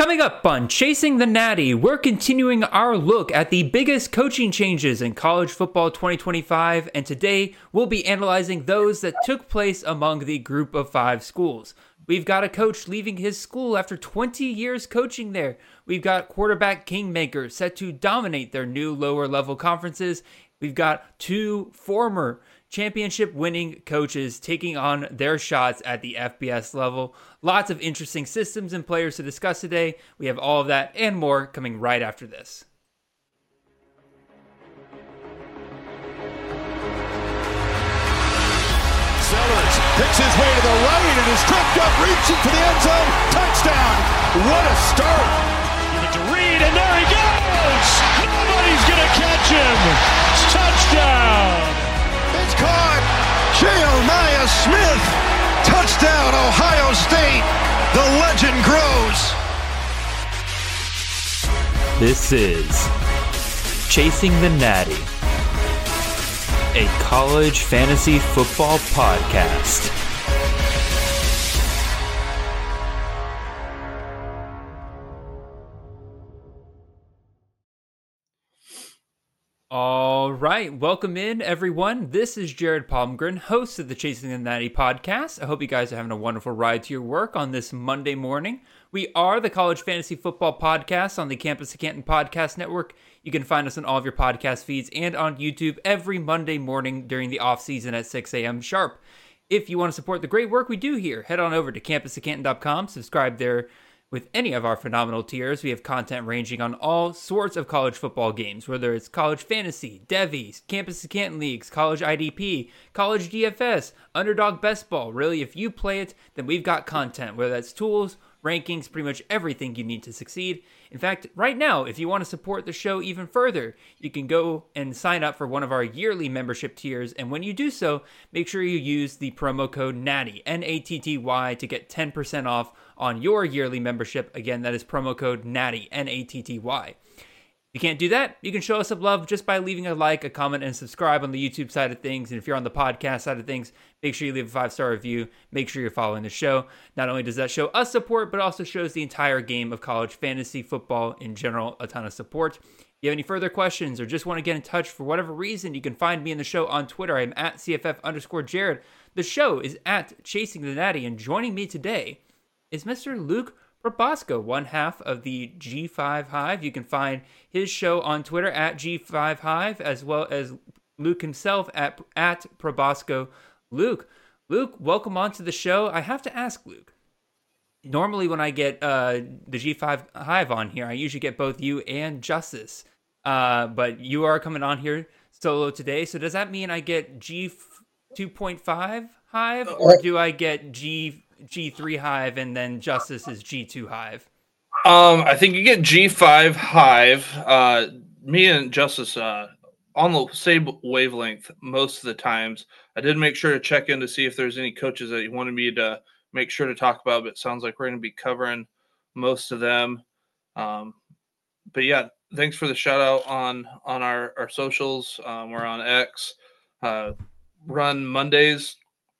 Coming up on Chasing the Natty, we're continuing our look at the biggest coaching changes in college football 2025, and today we'll be analyzing those that took place among the group of 5 schools. We've got a coach leaving his school after 20 years coaching there. We've got quarterback kingmakers set to dominate their new lower level conferences. We've got 2 former championship-winning coaches taking on their shots at the FBS level. Lots of interesting systems and players to discuss today. We have all of that and more coming right after this. Sellers picks his way to the right and is tripped up, reaching for the end zone. Touchdown! What a start! Give it to Reed, and there he goes! Nobody's gonna catch him! Touchdown! It's caught! Jeremiah Smith! Touchdown, Ohio State! The legend grows! This is Chasing the Natty, a college fantasy football podcast. All right, welcome in, everyone. This is Jared Palmgren, host of the Chasing the Natty podcast. I hope you guys are having a wonderful ride to your work on this Monday morning. We are the College Fantasy Football Podcast on the Campus of Canton Podcast Network. You can find us on all of your podcast feeds and on YouTube every Monday morning during the off-season at 6 a.m. sharp. If you want to support the great work we do here, head on over to campusofcanton.com, subscribe there. With any of our phenomenal tiers, we have content ranging on all sorts of college football games, whether it's college fantasy, Devies, Campus of Canton Leagues, college IDP, college DFS, underdog best ball. Really, if you play it, then we've got content, whether that's tools, rankings, pretty much everything you need to succeed. In fact, right now, if you want to support the show even further, you can go and sign up for one of our yearly membership tiers. And when you do so, make sure you use the promo code NATTY, N-A-T-T-Y, to get 10% off on your yearly membership. Again, that is promo code NATTY, N-A-T-T-Y. If you can't do that, you can show us some love just by leaving a like, a comment, and subscribe on the YouTube side of things. And if you're on the podcast side of things, make sure you leave a 5-star review. Make sure you're following the show. Not only does that show us support, but also shows the entire game of college fantasy football in general a ton of support. If you have any further questions or just want to get in touch for whatever reason, you can find me in the show on Twitter. I'm at CFF_Jared. The show is at Chasing the Natty, and joining me today is Mr. Luke Probasco, one half of the G5 Hive. You can find his show on Twitter at G5 Hive, as well as Luke himself at Probasco Luke. Luke, welcome onto the show. I have to ask, Luke, normally when I get the G5 Hive on here, I usually get both you and Justice, but you are coming on here solo today, so does that mean I get G 2.5 Hive, or do I get G3 Hive and then Justice is G2 Hive? I think you get G5 Hive. Me and Justice on the same wavelength most of the times. I did make sure to check in to see if there's any coaches that you wanted me to make sure to talk about, but it sounds like we're going to be covering most of them. But yeah, thanks for the shout out on our socials. We're on X. Run Mondays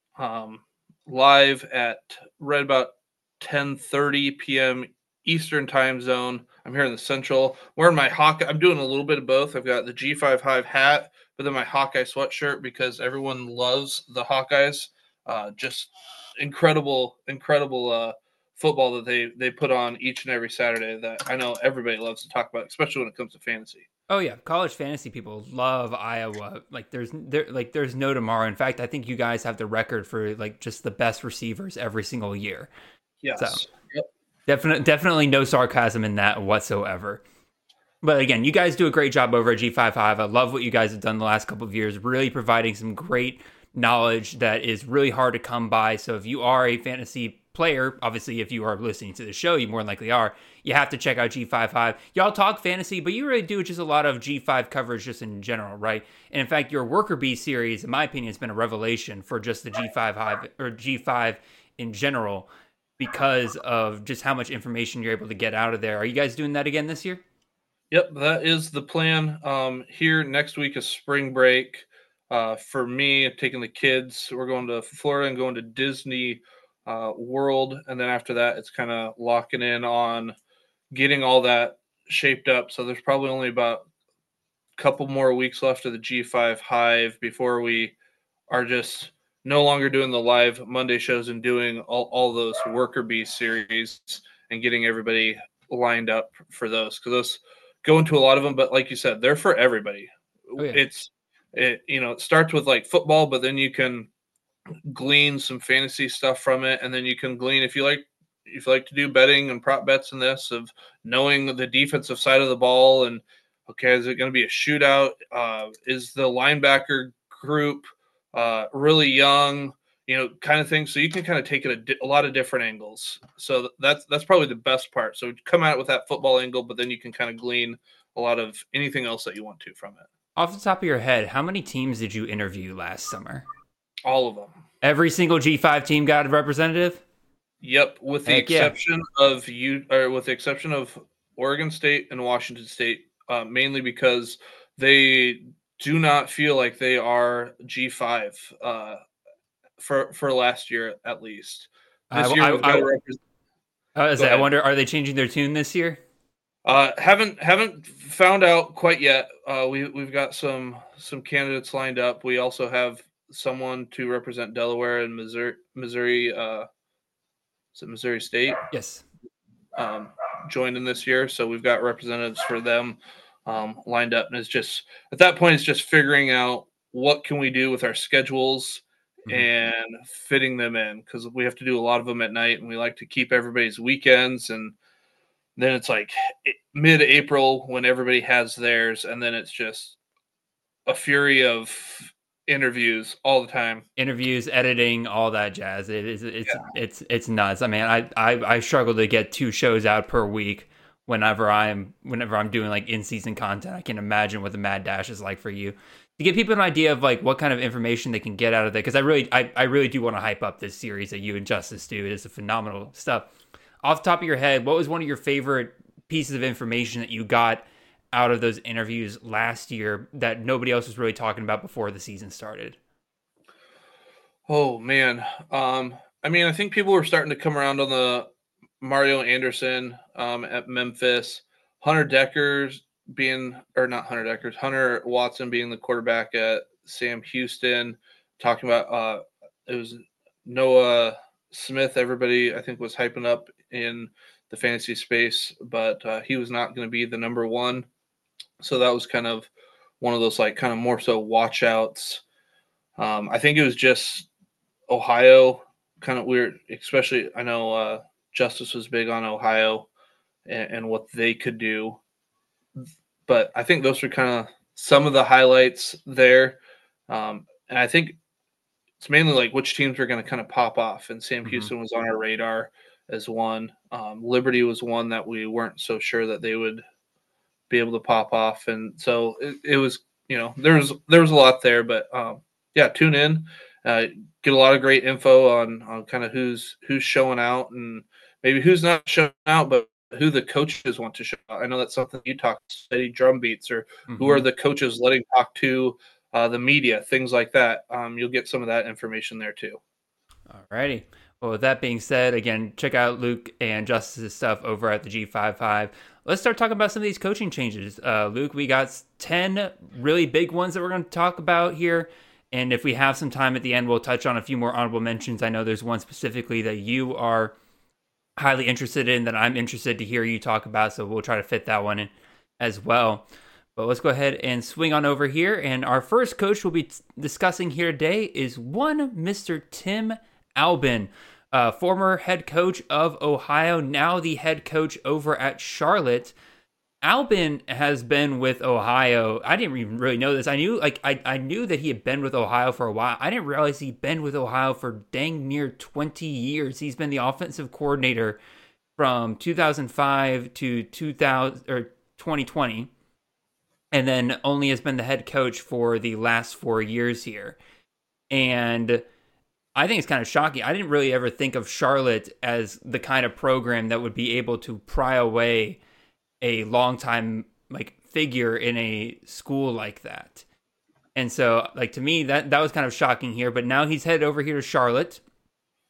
live at right about 10:30 p.m. Eastern time zone. I'm here in the Central. Wearing my Hawkeye. I'm doing a little bit of both. I've got the G5 Hive hat, but then my Hawkeye sweatshirt because everyone loves the Hawkeyes. Just incredible football that they put on each and every Saturday that I know everybody loves to talk about, especially when it comes to fantasy. Oh yeah, college fantasy people love Iowa. There's no tomorrow. In fact, I think you guys have the record for just the best receivers every single year. Yes. So, yep. Definitely no sarcasm in that whatsoever. But again, you guys do a great job over at G5 Hive. I love what you guys have done the last couple of years, really providing some great knowledge that is really hard to come by. So if you are a fantasy player, obviously if you are listening to the show, you more than likely are, you have to check out G5 Hive. Y'all talk fantasy, but you really do just a lot of G5 coverage just in general, right? And in fact, your Worker Bee series, in my opinion, has been a revelation for just the G5 Hive or G5 in general because of just how much information you're able to get out of there. Are you guys doing that again this year? Yep, that is the plan. Here next week is spring break. For me, taking the kids, we're going to Florida and going to Disney World, and then after that, it's kind of locking in on getting all that shaped up. So there's probably only about a couple more weeks left of the G5 Hive before we are just no longer doing the live Monday shows and doing all those Worker Bee series and getting everybody lined up for those, because those go into a lot of them. But like you said, they're for everybody. Oh, yeah. It starts with like football, but then you can glean some fantasy stuff from it, and then you can glean if you like to do betting and prop bets in this, of knowing the defensive side of the ball, and okay, is it going to be a shootout? Is the linebacker group really young? Kind of thing. So you can kind of take it a lot of different angles. So that's probably the best part. So come at it with that football angle, but then you can kind of glean a lot of anything else that you want to from it. Off the top of your head, how many teams did you interview last summer? All of them. Every single G5 team got a representative? Yep, with the exception of Oregon State and Washington State, mainly because they do not feel like they are G5 for last year at least. This year, I wonder, are they changing their tune this year? Haven't found out quite yet. We've got some candidates lined up. We also have someone to represent Delaware and Missouri. Is it Missouri State? Yes. Joined in this year, so we've got representatives for them lined up, and it's just at that point, it's just figuring out what can we do with our schedules and fitting them in, because we have to do a lot of them at night, and we like to keep everybody's weekends, and then it's like mid-April when everybody has theirs, and then it's just a fury of interviews all the time. Interviews, editing, all that jazz. It's nuts. I mean, I struggle to get 2 shows out per week whenever I'm doing like in-season content. I can imagine what the mad dash is like for you. To give people an idea of like what kind of information they can get out of it, because I really do want to hype up this series that you and Justice do. It is a phenomenal stuff. Off the top of your head, what was one of your favorite pieces of information that you got out of those interviews last year that nobody else was really talking about before the season started? Oh man. I mean, I think people were starting to come around on the Mario Anderson at Memphis, Hunter Watson being the quarterback at Sam Houston, talking about it was Noah Smith. Everybody I think was hyping up in the fantasy space, but he was not going to be the number one. So that was kind of one of those like kind of more so watch outs. I think it was just Ohio, kind of weird, especially I know Justice was big on Ohio and what they could do. But I think those were kind of some of the highlights there. And I think it's mainly like which teams are going to kind of pop off. And Sam Houston was on our radar as one. Liberty was one that we weren't so sure that they would be able to pop off. And so it was, there was a lot there. But tune in. Get a lot of great info on kind of who's showing out and maybe who's not showing out, but who the coaches want to show out. I know that's something you talk steady drum beats, or who are the coaches letting talk to the media, things like that. You'll get some of that information there too. All righty. Well, with that being said, again, check out Luke and Justice's stuff over at the G5 Hive. Let's start talking about some of these coaching changes. Luke, we got 10 really big ones that we're going to talk about here. And if we have some time at the end, we'll touch on a few more honorable mentions. I know there's one specifically that you are highly interested in that I'm interested to hear you talk about, so we'll try to fit that one in as well. But let's go ahead and swing on over here. And our first coach we'll be discussing here today is one Mr. Tim Albin, former head coach of Ohio, now the head coach over at Charlotte. Albin has been with Ohio. I didn't even really know this. I knew I knew that he had been with Ohio for a while. I didn't realize he'd been with Ohio for dang near 20 years. He's been the offensive coordinator from 2005 to 2020, and then only has been the head coach for the last 4 years here. And I think it's kind of shocking. I didn't really ever think of Charlotte as the kind of program that would be able to pry away a long-time figure in a school like that. And so to me that was kind of shocking here, but now he's headed over here to Charlotte.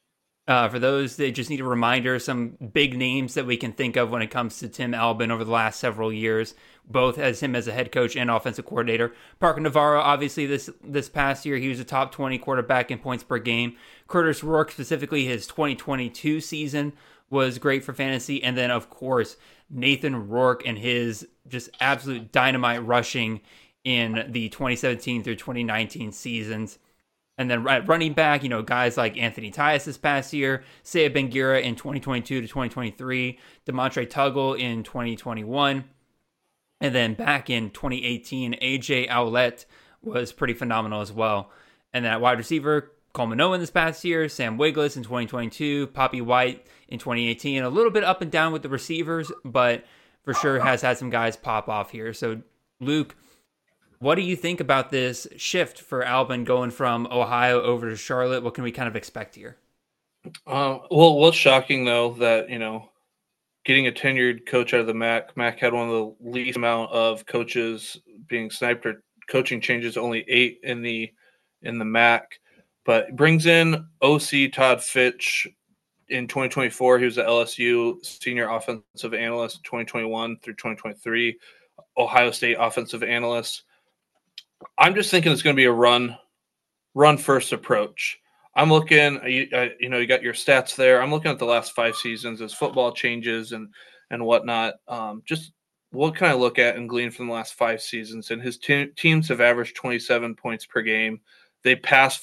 For those that just need a reminder, some big names that we can think of when it comes to Tim Albin over the last several years, both as him as a head coach and offensive coordinator. Parker Navarro, obviously this past year, he was a top 20 quarterback in points per game. Curtis Rourke, specifically his 2022 season, was great for fantasy. And then, of course, Nathan Rourke and his just absolute dynamite rushing in the 2017 through 2019 seasons. And then at running back, guys like Anthony Tyus this past year, Seiya Bengira in 2022 to 2023, Demontre Tuggle in 2021. And then back in 2018, AJ Owlett was pretty phenomenal as well. And then at wide receiver, Coleman Owen this past year, Sam Wiglis in 2022, Poppy White in 2018. A little bit up and down with the receivers, but for sure has had some guys pop off here. So, Luke, what do you think about this shift for Albin going from Ohio over to Charlotte? What can we kind of expect here? Well, what's shocking, though, that, getting a tenured coach out of the MAC had one of the least amount of coaches being sniped or coaching changes, only 8 in the MAC. But brings in OC Todd Fitch in 2024. He was the LSU senior offensive analyst 2021 through 2023, Ohio State offensive analyst. I'm just thinking it's going to be a run first approach. I'm looking, you got your stats there. I'm looking at the last 5 seasons as football changes and whatnot. Just what can I look at and glean from the last 5 seasons? And his teams have averaged 27 points per game. They pass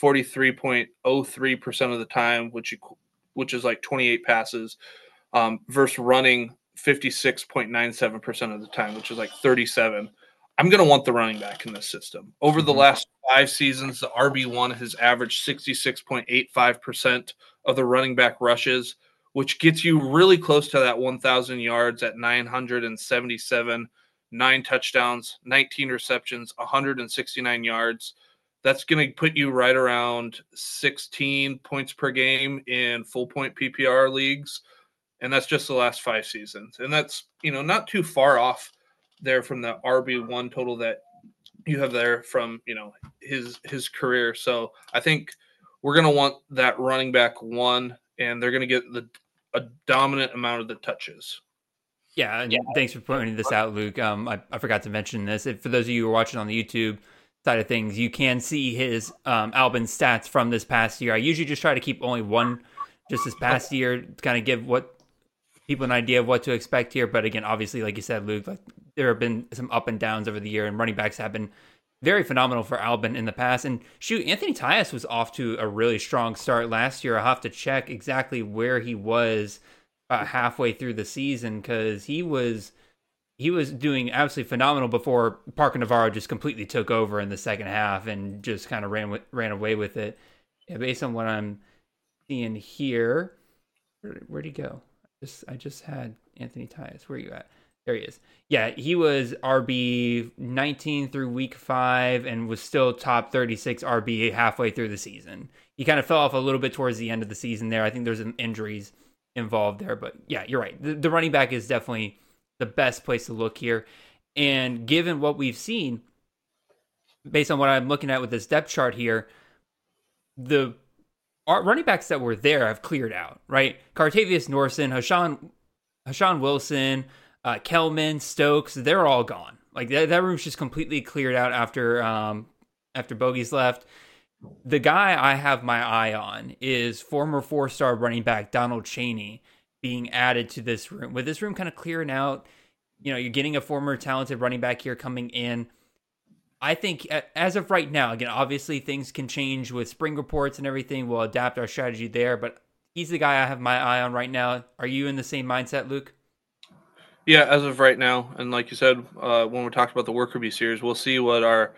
43.03% of the time, which is like 28 passes, versus running 56.97% of the time, which is like 37. I'm going to want the running back in this system. Over the last 5 seasons, the RB1 has averaged 66.85% of the running back rushes, which gets you really close to that 1,000 yards at 977, 9 touchdowns, 19 receptions, 169 yards. That's going to put you right around 16 points per game in full point PPR leagues. And that's just the last 5 seasons. And that's, not too far off there from the RB1 total that you have there from, his career. So I think we're going to want that running back 1, and they're going to get a dominant amount of the touches. Yeah, and thanks for pointing this out, Luke. I forgot to mention this. For those of you who are watching on the YouTube side of things, you can see his Albin stats from this past year. I usually just try to keep only one just this past year to kind of give people an idea of what to expect here. But again, obviously, like you said, Luke, there have been some up and downs over the year, and running backs have been very phenomenal for Albin in the past. And shoot, Anthony Tyus was off to a really strong start last year. I'll have to check exactly where he was halfway through the season, because he was doing absolutely phenomenal before Parker Navarro just completely took over in the second half and just kind of ran away with it. Yeah, based on what I'm seeing here, where'd he go? I just had Anthony Tyus. Where are you at? There he is. Yeah, he was RB 19 through week 5 and was still top 36 RB halfway through the season. He kind of fell off a little bit towards the end of the season there. I think there's some injuries involved there. But yeah, you're right. The running back is definitely the best place to look here. And given what we've seen, based on what I'm looking at with this depth chart here, the running backs that were there have cleared out, right? Cartavius Norson, Hashawn Wilson, Kelman, Stokes, they're all gone. Like that room's just completely cleared out after Bogey's left. The guy I have my eye on is former 4-star running back Donald Chaney being added to this room. With this room kind of clearing out, you're getting a former talented running back here coming in. I think as of right now, again, obviously things can change with spring reports and everything. We'll adapt our strategy there, but he's the guy I have my eye on right now. Are you in the same mindset, Luke? Yeah, as of right now, and like you said, when we talked about the Worker Bee series, we'll see what our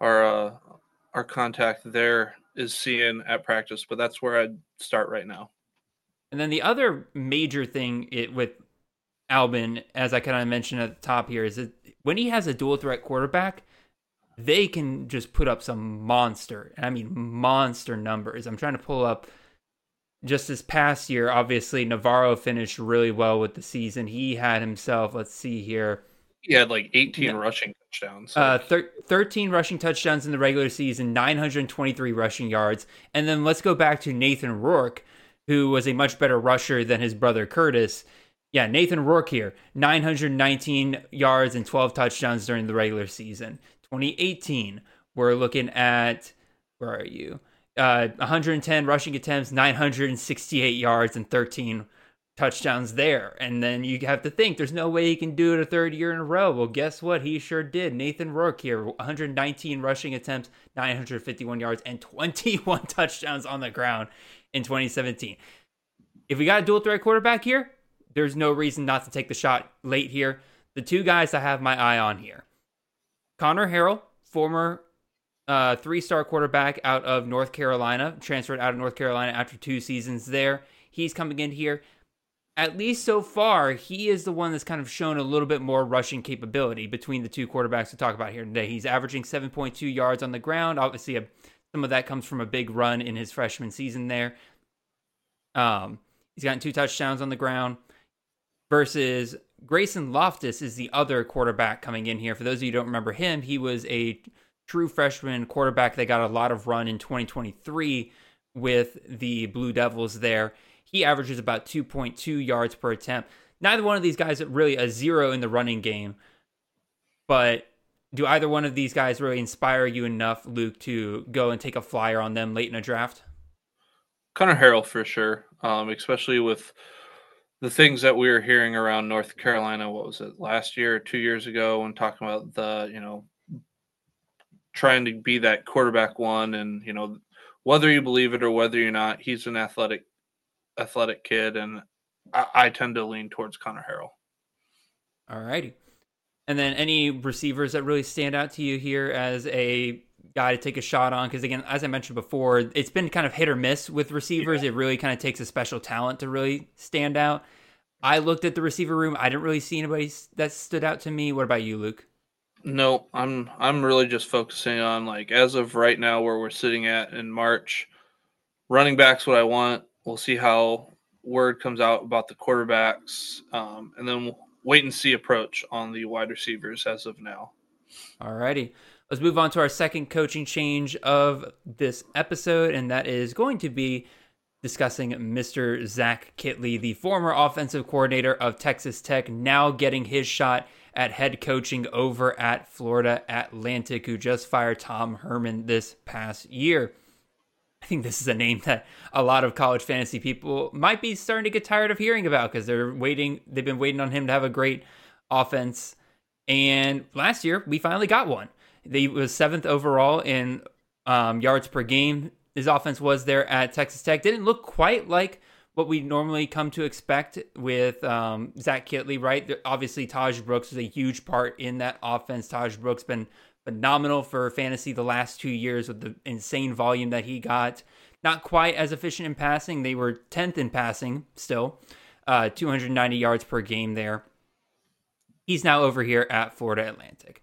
contact there is seeing at practice, but that's where I'd start right now. And then the other major thing with Albin, as I kind of mentioned at the top here, is that when he has a dual threat quarterback, they can just put up some monster numbers. I'm trying to pull up just this past year. Obviously, Navarro finished really well with the season. He had himself, let's see here. He had like 18 rushing touchdowns. 13 rushing touchdowns in the regular season, 923 rushing yards. And then let's go back to Nathan Rourke. who was a much better rusher than his brother Curtis. Yeah, Nathan Rourke here, 919 yards and 12 touchdowns during the regular season. 2018, we're looking at, where are you? 110 rushing attempts, 968 yards and 13 touchdowns there. And then you have to think, there's no way he can do it a third year in a row. Well, guess what? He sure did. Nathan Rourke here, 119 rushing attempts, 951 yards, and 21 touchdowns on the ground in 2017. If we got a dual threat quarterback here, there's no reason not to take the shot late here. The two guys I have my eye on here. Connor Harrell, former 3-star quarterback out of North Carolina, transferred out of North Carolina after 2 seasons there. He's coming in here. At least so far, he is the one that's kind of shown a little bit more rushing capability between the two quarterbacks we talk about here today. He's averaging 7.2 yards on the ground. Obviously, some of that comes from a big run in his freshman season there. He's gotten 2 touchdowns on the ground. Versus Grayson Loftus is the other quarterback coming in here. For those of you who don't remember him, he was a true freshman quarterback that got a lot of run in 2023 with the Blue Devils there. He averages about 2.2 yards per attempt. Neither one of these guys are really a zero in the running game. But do either one of these guys really inspire you enough, Luke, to go and take a flyer on them late in a draft? Connor Harrell for sure, especially with the things that we were hearing around North Carolina. What was it, last year or 2 years ago, when talking about the, trying to be that quarterback one, and, whether you believe it or whether you're not, he's an athletic kid, and I tend to lean towards Connor Harrell. All righty. And then any receivers that really stand out to you here as a guy to take a shot on? Because again, as I mentioned before, it's been kind of hit or miss with receivers. Yeah. It really kind of takes a special talent to really stand out. I looked at the receiver room. I didn't really see anybody that stood out to me. What about you, Luke? No, I'm really just focusing on, as of right now, where we're sitting at in March. Running back's what I want. We'll see how word comes out about the quarterbacks, and then we'll wait and see approach on the wide receivers as of now. All righty. Let's move on to our second coaching change of this episode, and that is going to be discussing Mr. Zach Kittley, the former offensive coordinator of Texas Tech, now getting his shot at head coaching over at Florida Atlantic, who just fired Tom Herman this past year. I think this is a name that a lot of college fantasy people might be starting to get tired of hearing about, because they've been waiting on him to have a great offense. And last year, we finally got one. He was 7th overall in yards per game. His offense was there at Texas Tech. Didn't look quite like what we normally come to expect with Zach Kittley, right? Obviously, Taj Brooks was a huge part in that offense. Taj Brooks been phenomenal for fantasy the last 2 years with the insane volume that he got. Not quite as efficient in passing. They were 10th in passing still. 290 yards per game there. He's now over here at Florida Atlantic.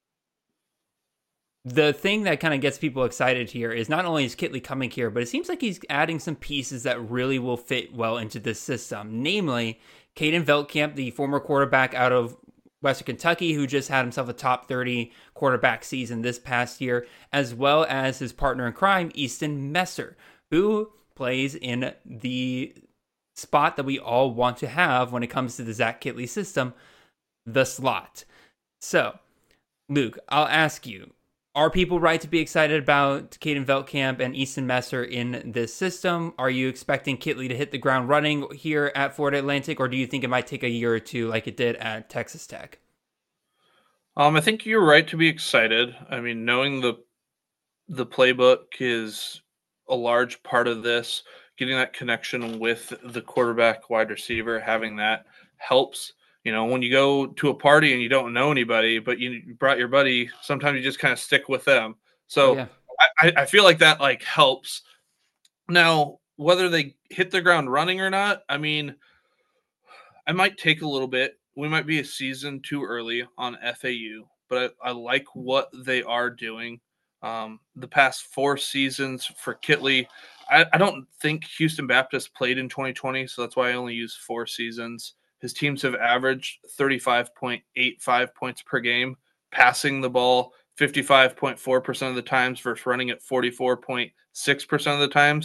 The thing that kind of gets people excited here is not only is Kittley coming here, but it seems like he's adding some pieces that really will fit well into this system. Namely, Caden Veltkamp, the former quarterback out of Western Kentucky, who just had himself a top 30 quarterback season this past year, as well as his partner in crime, Easton Messer, who plays in the spot that we all want to have when it comes to the Zach Kittley system, the slot. So, Luke, I'll ask you, are people right to be excited about Caden Veltkamp and Easton Messer in this system? Are you expecting Kittley to hit the ground running here at Florida Atlantic, or do you think it might take a year or two like it did at Texas Tech? I think you're right to be excited. I mean, knowing the playbook is a large part of this. Getting that connection with the quarterback, wide receiver, having that helps. When you go to a party and you don't know anybody, but you brought your buddy, sometimes you just kind of stick with them. So yeah. I feel like that helps. Now, whether they hit the ground running or not, I mean, I might take a little bit. We might be a season too early on FAU, but I like what they are doing. The past 4 seasons for Kittley, I don't think Houston Baptist played in 2020, so that's why I only use 4 seasons. His teams have averaged 35.85 points per game, passing the ball 55.4% of the times versus running at 44.6% of the times.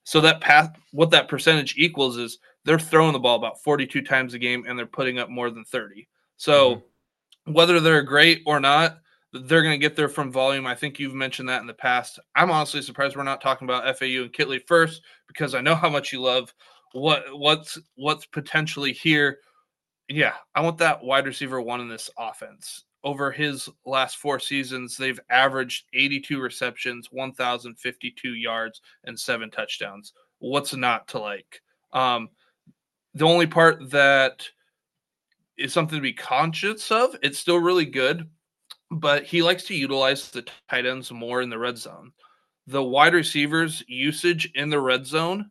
So what that percentage equals is they're throwing the ball about 42 times a game and they're putting up more than 30. So whether they're great or not, they're going to get there from volume. I think you've mentioned that in the past. I'm honestly surprised we're not talking about FAU and Kitley first, because I know how much you love what's potentially here. Yeah, I want that wide receiver one in this offense. Over his last 4 seasons, they've averaged 82 receptions, 1,052 yards, and 7 touchdowns. What's not to like? The only part that is something to be conscious of, it's still really good, but he likes to utilize the tight ends more in the red zone. The wide receivers usage in the red zone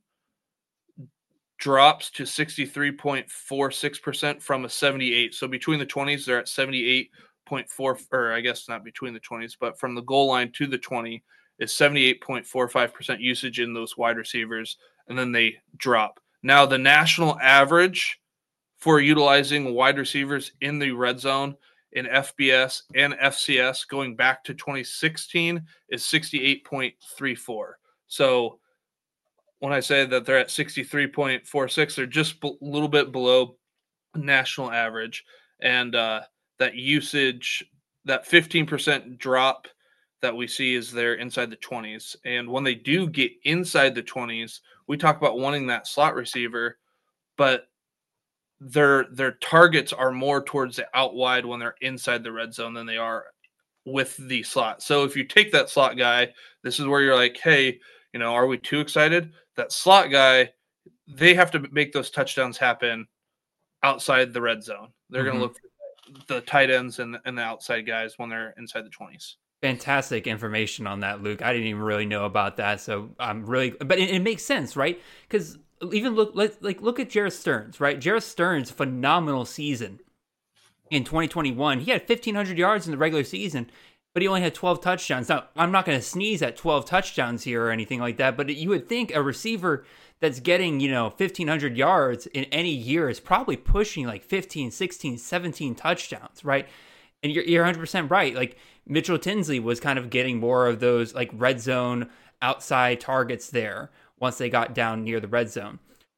drops to 63.46% from a 78. So between the 20s, they're at 78.4, or I guess not between the 20s, but from the goal line to the 20 is 78.45% usage in those wide receivers, and then they drop. Now, the national average for utilizing wide receivers in the red zone in FBS and FCS going back to 2016 is 68.34. So when I say that they're at 63.46, they're just a little bit below national average. And that usage, that 15% drop that we see is they're inside the 20s. And when they do get inside the 20s, we talk about wanting that slot receiver, but their targets are more towards the out wide when they're inside the red zone than they are with the slot. So if you take that slot guy, this is where you're like, hey, are we too excited? That slot guy, they have to make those touchdowns happen outside the red zone. They're going to look for the tight ends and the outside guys when they're inside the 20s. Fantastic information on that, Luke. I didn't even really know about that. So I'm really, but it makes sense, right? Because even look at Jerreth Sterns, right? Jerreth Sterns, phenomenal season in 2021. He had 1,500 yards in the regular season, but he only had 12 touchdowns. Now, I'm not going to sneeze at 12 touchdowns here or anything like that, but you would think a receiver that's getting, 1,500 yards in any year is probably pushing like 15, 16, 17 touchdowns, right? And you're 100% right. Like Mitchell Tinsley was kind of getting more of those like red zone outside targets there once they got down near the red zone.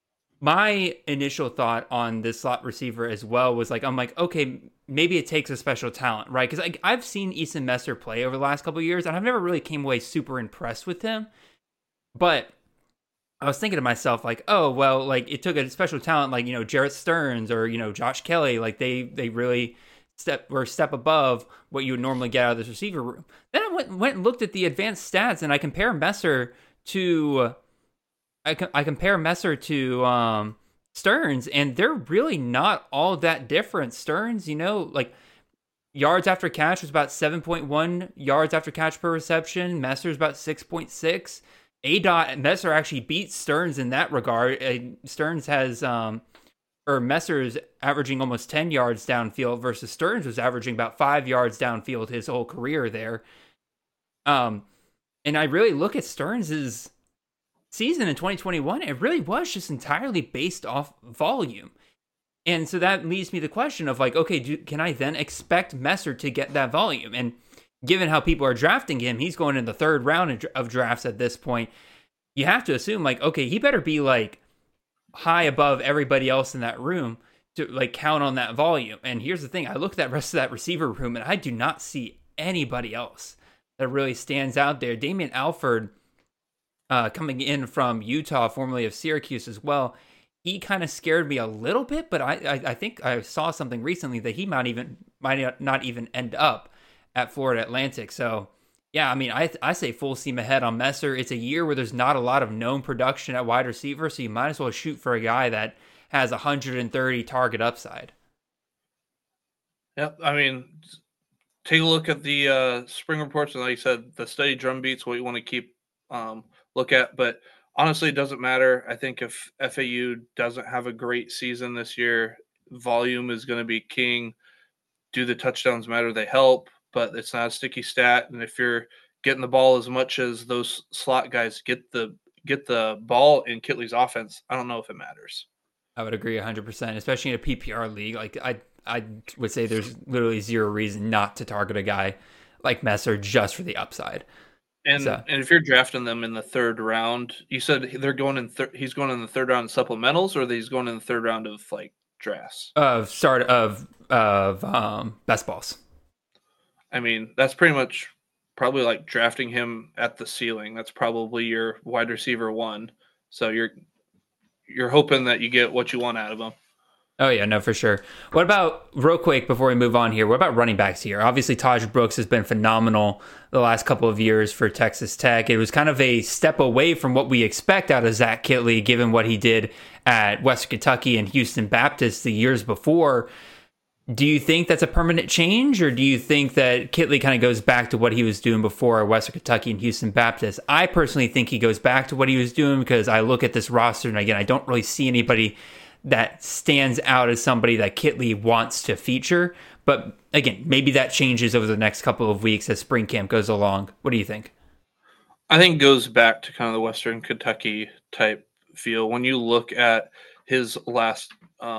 My initial thought on this slot receiver as well was like, I'm like, okay, maybe it takes a special talent, right? Because I've seen Easton Messer play over the last couple of years, and I've never really came away super impressed with him. But I was thinking to myself, like, oh, well, like it took a special talent like, Jerreth Sterns or, Josh Kelly. Like they really were a step above what you would normally get out of this receiver room. Then I went and looked at the advanced stats, and I compare Messer to Sterns, and they're really not all that different. Sterns, like yards after catch was about 7.1 yards after catch per reception. Messer's about 6.6. Messer actually beats Sterns in that regard. Sterns has Messer's averaging almost 10 yards downfield versus Sterns was averaging about 5 yards downfield his whole career there. And I really look at Sterns' season in 2021, it really was just entirely based off volume. And so that leads me to the question of like, okay, can I then expect Messer to get that volume? And given how people are drafting him, he's going in the 3rd round of drafts at this point. You have to assume like, okay, he better be like high above everybody else in that room to like count on that volume. And here's the thing, I look at that rest of that receiver room and I do not see anybody else that really stands out there. Damian Alford, coming in from Utah, formerly of Syracuse as well, he kind of scared me a little bit, but I think I saw something recently that he might not even end up at Florida Atlantic. So yeah, I mean, I say full steam ahead on Messer. It's a year where there's not a lot of known production at wide receiver, so you might as well shoot for a guy that has 130 target upside. Yep, I mean, take a look at the spring reports, and like you said, the steady drum beats what you want to keep look at, but honestly, it doesn't matter. I think if FAU doesn't have a great season this year, volume is going to be king. Do the touchdowns matter? They help, but it's not a sticky stat. And if you're getting the ball as much as those slot guys get the ball in Kitley's offense, I don't know if it matters. I would agree 100%, especially in a PPR league. Like I would say there's literally zero reason not to target a guy like Messer just for the upside. And So, and if you're drafting them in the third round, you said they're going in. He's going in the third round of supplementals, or he's going in the third round of like drafts. best balls. I mean, that's pretty much probably like drafting him at the ceiling. That's probably your wide receiver one. So you're hoping that you get what you want out of him. Oh, yeah, no, for sure. What about, real quick before we move on here, what about running backs here? Obviously, Taj Brooks has been phenomenal the last couple of years for Texas Tech. It was kind of a step away from what we expect out of Zach Kittley, given what he did at Western Kentucky and Houston Baptist the years before. Do you think that's a permanent change, or do you think that Kittley kind of goes back to what he was doing before at Western Kentucky and Houston Baptist? I personally think he goes back to what he was doing because I look at this roster, and again, I don't really see anybody that stands out as somebody that Kittley wants to feature. But again, maybe that changes over the next couple of weeks as spring camp goes along. What do you think? I think it goes back to kind of the Western Kentucky type feel. When you look at his last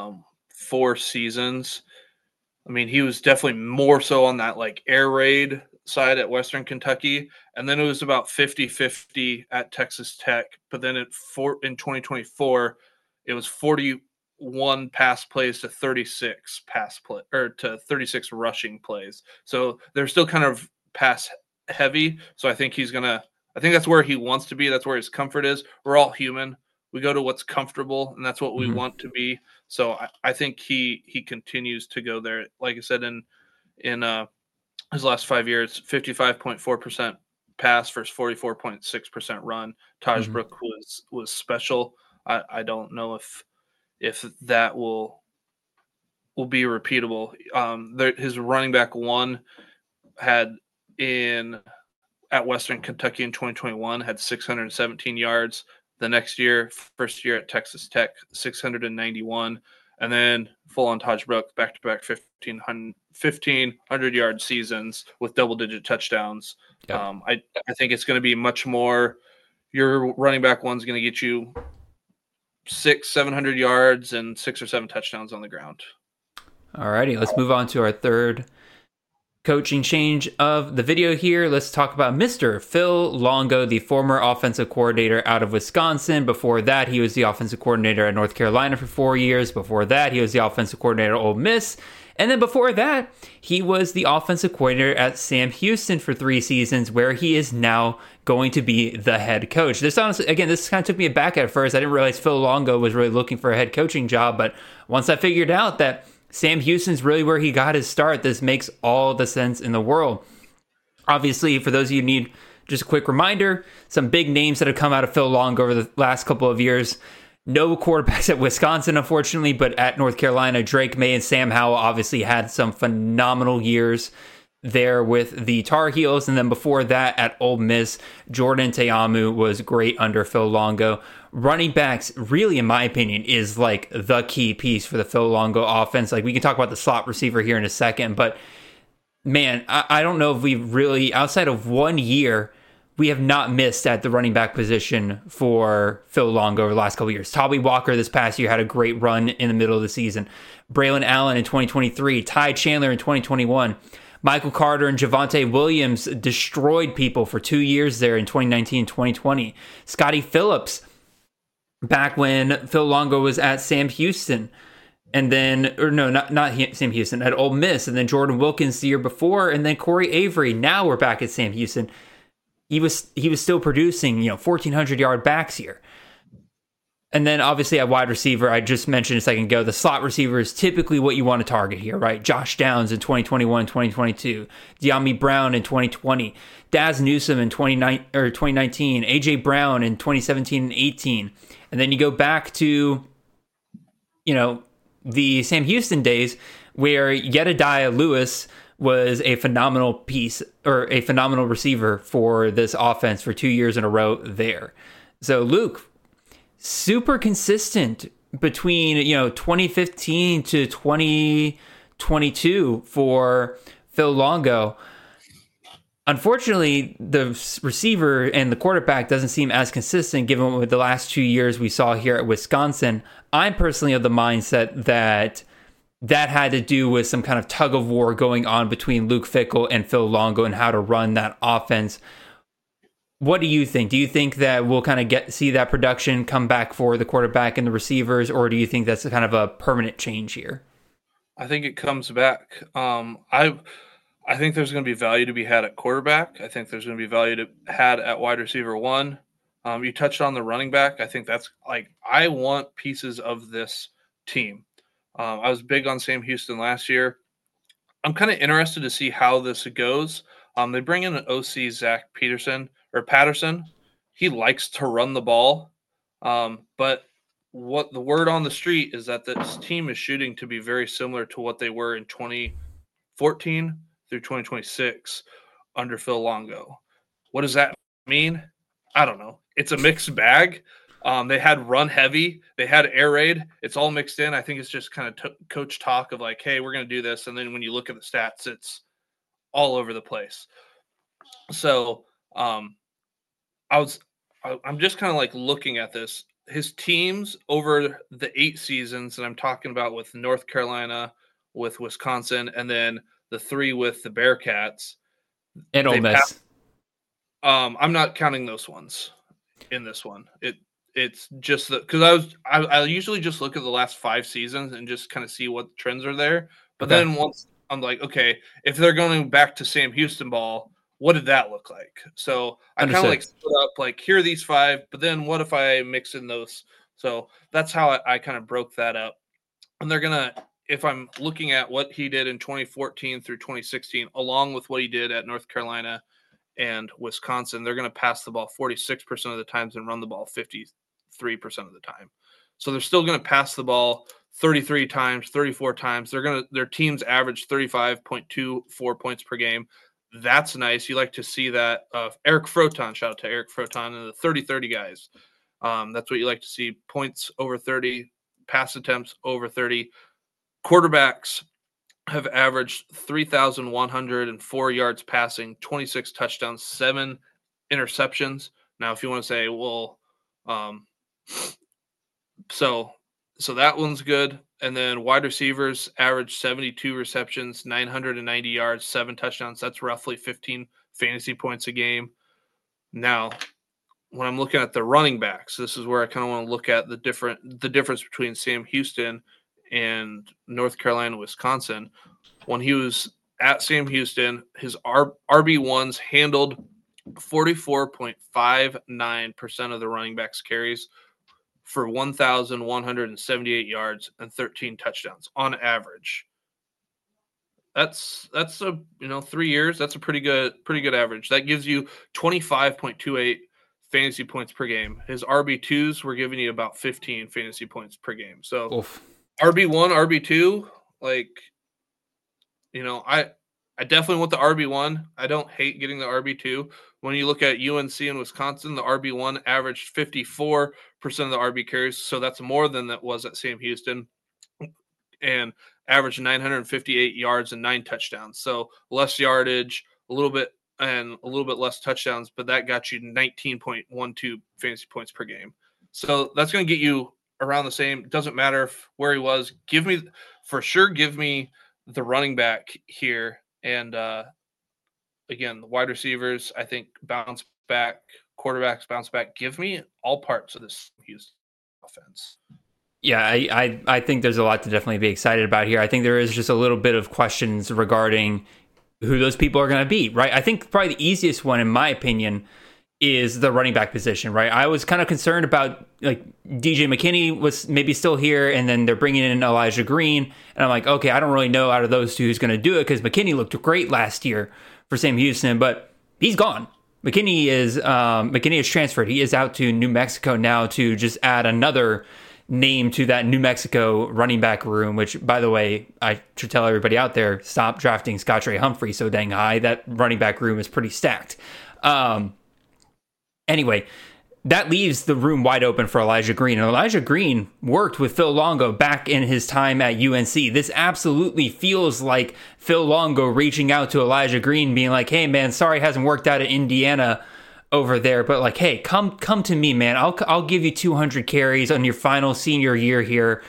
4 seasons, I mean, he was definitely more so on that like air raid side at Western Kentucky. And then it was about 50-50 at Texas Tech. But then in 2024, it was 41 pass plays to 36 to 36 rushing plays. So they're still kind of pass heavy. So I think I think that's where he wants to be. That's where his comfort is. We're all human. We go to what's comfortable, and that's what we want to be. So I think he continues to go there. Like I said, in his last 5 years, 55.4% pass versus 44.6% run. Taj Brooks was special. I don't know if that will be repeatable. His running back one had at Western Kentucky in 2021 had 617 yards. The next year, first year at Texas Tech, 691, and then full on Taj Brooks back-to-back 1,500-yard seasons with double-digit touchdowns. Yep. I think it's going to be much more. Your running back one's going to get you 600-700 yards and 6 or 7 touchdowns on the ground. All righty, let's move on to our third coaching change of the video here. Let's talk about Mr. Phil Longo, the former offensive coordinator out of Wisconsin. Before that, he was the offensive coordinator at North Carolina for 4 years. Before that, he was the offensive coordinator at Ole Miss. And then before that, he was the offensive coordinator at Sam Houston for 3 seasons, where he is now going to be the head coach. This honestly, again, this kind of took me aback at first. I didn't realize Phil Longo was really looking for a head coaching job, but once I figured out that Sam Houston's really where he got his start, this makes all the sense in the world. Obviously, for those of you who need just a quick reminder, some big names that have come out of Phil Longo over the last couple of years. No quarterbacks at Wisconsin, unfortunately, but at North Carolina, Drake May and Sam Howell obviously had some phenomenal years there with the Tar Heels. And then before that, at Ole Miss, Jordan Ta'amu was great under Phil Longo. Running backs, really, in my opinion, is like the key piece for the Phil Longo offense. Like, we can talk about the slot receiver here in a second, but man, I don't know if we've really, outside of 1 year, we have not missed at the running back position for Phil Longo over the last couple of years. Tobby Walker this past year had a great run in the middle of the season. Braylon Allen in 2023, Ty Chandler in 2021. Michael Carter and Javonte Williams destroyed people for 2 years there in 2019 and 2020. Scotty Phillips back when Phil Longo was at Sam Houston. And then, or no, not Sam Houston, at Ole Miss. And then Jordan Wilkins the year before. And then Corey Avery. Now we're back at Sam Houston. He was still producing, 1,400-yard backs here. And then obviously at wide receiver, I just mentioned a second ago, the slot receiver is typically what you want to target here, right? Josh Downs in 2021, 2022, De'Ami Brown in 2020, Daz Newsome in 2019, AJ Brown in 2017 and 18. And then you go back to, the Sam Houston days where Jedediah Lewis was a phenomenal piece or a phenomenal receiver for this offense for 2 years in a row there. So Luke, super consistent between 2015 to 2022 for Phil Longo. Unfortunately, the receiver and the quarterback doesn't seem as consistent given what the last 2 years we saw here at Wisconsin. I'm personally of the mindset that had to do with some kind of tug of war going on between Luke Fickell and Phil Longo and how to run that offense. What do you think? Do you think that we'll kind of see that production come back for the quarterback and the receivers, or do you think that's kind of a permanent change here? I think it comes back. I think there's going to be value to be had at quarterback. I think there's going to be value to had at wide receiver 1. You touched on the running back. I think that's I want pieces of this team. I was big on Sam Houston last year. I'm kind of interested to see how this goes. They bring in an OC, Zach Patterson. He likes to run the ball. But what the word on the street is that this team is shooting to be very similar to what they were in 2014 through 2026 under Phil Longo. What does that mean? I don't know. It's a mixed bag. They had run heavy. They had air raid. It's all mixed in. I think it's just kind of coach talk of like, hey, we're going to do this. And then when you look at the stats, it's all over the place. So I'm just kind of like looking at this. His teams over the 8 seasons that I'm talking about with North Carolina, with Wisconsin, and then the 3 with the Bearcats. And Ole Miss. I'm not counting those ones in this one. It's just because I usually just look at the last 5 seasons and just kind of see what trends are there. But then once I'm like, okay, if they're going back to Sam Houston ball, what did that look like? So I kind of like split up like, here are these 5, but then what if I mix in those? So that's how I kind of broke that up. And they're going to, if I'm looking at what he did in 2014 through 2016, along with what he did at North Carolina and Wisconsin, they're going to pass the ball 46% of the times and run the ball 53% of the time. So they're still going to pass the ball 33 times, 34 times. Their teams average 35.24 points per game. That's nice. You like to see that. Eric Froton, shout out to Eric Froton and the 30-30 guys. That's what you like to see. Points over 30, pass attempts over 30. Quarterbacks have averaged 3,104 yards passing, 26 touchdowns, 7 interceptions. Now, if you want to say, well, so that one's good. And then wide receivers average 72 receptions, 990 yards, 7 touchdowns. That's roughly 15 fantasy points a game. Now, when I'm looking at the running backs, this is where I kind of want to look at the difference between Sam Houston and North Carolina, Wisconsin. When he was at Sam Houston, his RB1s handled 44.59% of the running backs carries for 1,178 yards and 13 touchdowns on average. That's 3 years. That's a pretty good average. That gives you 25.28 fantasy points per game. His RB2s were giving you about 15 fantasy points per game. So Oof. RB1, RB2, I definitely want the RB1. I don't hate getting the RB2. When you look at UNC and Wisconsin, the RB1 averaged 54% of the RB carries, so that's more than that was at Sam Houston, and averaged 958 yards and 9 touchdowns. So less yardage, a little bit less touchdowns, but that got you 19.12 fantasy points per game. So that's going to get you around the same. Doesn't matter where he was. Give me the running back here. And again, the wide receivers, I think, bounce back. Quarterbacks bounce back. Give me all parts of this Houston offense. Yeah, I think there's a lot to definitely be excited about here. I think there is just a little bit of questions regarding who those people are going to be, right? I think probably the easiest one, in my opinion, is the running back position, right? I was kind of concerned about, like, DJ McKinney was maybe still here, and then they're bringing in Elijah Green, and I'm like, okay, I don't really know out of those two who's going to do it, because McKinney looked great last year for Sam Houston, but he's gone. McKinney is transferred. He is out to New Mexico now to just add another name to that New Mexico running back room, which, by the way, I should tell everybody out there, stop drafting Scottrade Humphrey so dang high. That running back room is pretty stacked. Anyway, that leaves the room wide open for Elijah Green. And Elijah Green worked with Phil Longo back in his time at UNC. This absolutely feels like Phil Longo reaching out to Elijah Green, being like, hey, man, sorry it hasn't worked out at Indiana over there, but like, hey, come to me, man. I'll give you 200 carries on your final senior year here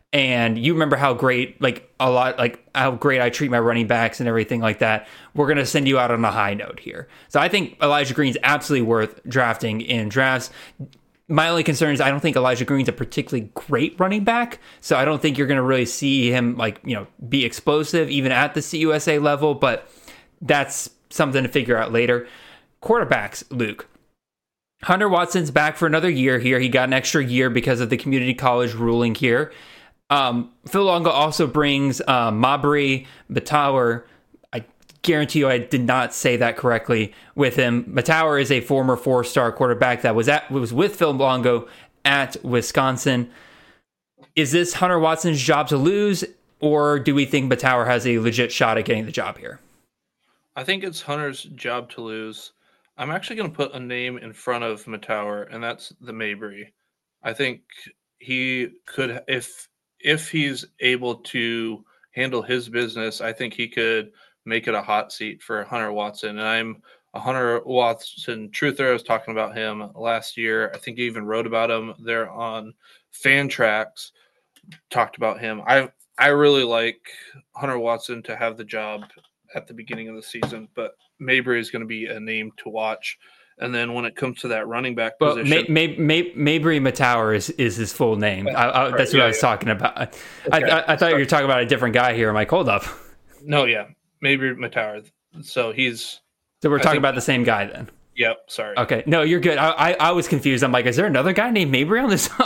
and you remember how great, how great I treat my running backs and everything like that. We're going to send you out on a high note here. So I think Elijah Green's absolutely worth drafting in drafts. My only concern is I don't think Elijah Green's a particularly great running back, so I don't think you're going to really see him be explosive even at the CUSA level, but that's something to figure out later. Quarterbacks, Luke. Hunter Watson's back for another year here. He got an extra year because of the community college ruling here. Phil Longo also brings Mabry Matauer. I guarantee you I did not say that correctly with him. Matauer is a former 4-star quarterback that was with Phil Longo at Wisconsin. Is this Hunter Watson's job to lose, or do we think Matauer has a legit shot at getting the job here? I think it's Hunter's job to lose. I'm actually going to put a name in front of Matauer, and that's the Mabry. I think he could, if he's able to handle his business, I think he could make it a hot seat for Hunter Watson. And I'm a Hunter Watson truther. I was talking about him last year. I think he even wrote about him there on Fantrax, talked about him. I really like Hunter Watson to have the job at the beginning of the season, but Mabry is going to be a name to watch. And then when it comes to that running back position, Mabry Matauer is his full name. That's what I was talking about. Okay. I thought you were talking about a different guy here. I'm like, hold up. No, yeah, Mabry Matauer. So we're talking about the same guy then. Yep. Sorry. Okay. No, you're good. I was confused. I'm like, is there another guy named Mabry on this?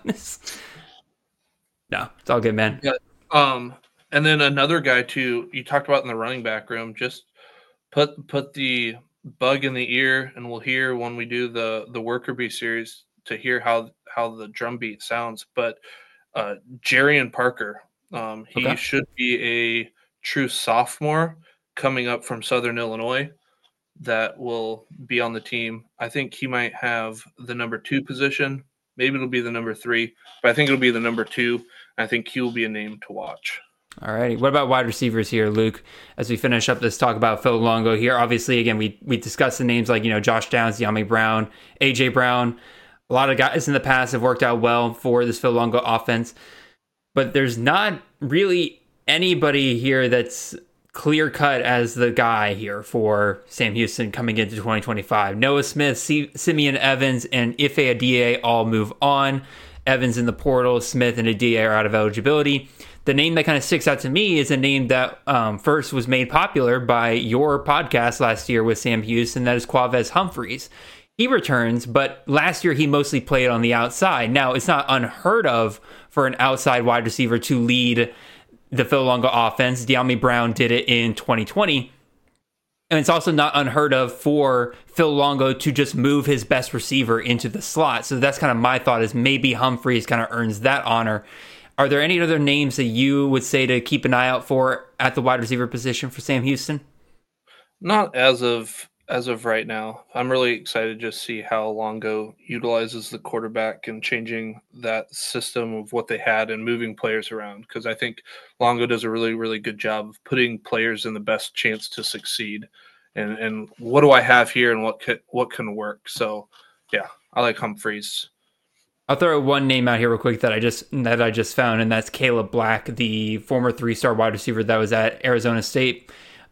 No, it's all good, man. Yeah. And then another guy too, you talked about in the running back room, just put the bug in the ear, and we'll hear when we do the Worker Bee series to hear how the drum beat sounds. But Jarian Parker, he should be a true sophomore coming up from Southern Illinois that will be on the team. I think he might have the number 2 position. Maybe it'll be the number 3, but I think it'll be the number 2. I think he will be a name to watch. All righty. What about wide receivers here, Luke? As we finish up this talk about Phil Longo here, obviously, again, we discussed the names like, Josh Downs, De'Ami Brown, A.J. Brown. A lot of guys in the past have worked out well for this Phil Longo offense, but there's not really anybody here that's clear-cut as the guy here for Sam Houston coming into 2025. Noah Smith, Simeon Evans, and Ife Adie all move on. Evans in the portal, Smith and Adie are out of eligibility. The name that kind of sticks out to me is a name that first was made popular by your podcast last year with Sam Houston. That is Quavez Humphreys. He returns, but last year he mostly played on the outside. Now, it's not unheard of for an outside wide receiver to lead the Phil Longo offense. De'Ami Brown did it in 2020. And it's also not unheard of for Phil Longo to just move his best receiver into the slot. So that's kind of my thought, is maybe Humphreys kind of earns that honor. Are there any other names that you would say to keep an eye out for at the wide receiver position for Sam Houston? Not as of right now. I'm really excited to just see how Longo utilizes the quarterback and changing that system of what they had and moving players around, because I think Longo does a really, really good job of putting players in the best chance to succeed. And what do I have here and what can work? So, yeah, I like Humphreys. I'll throw one name out here real quick that I just found, and that's Caleb Black, the former 3-star wide receiver that was at Arizona State.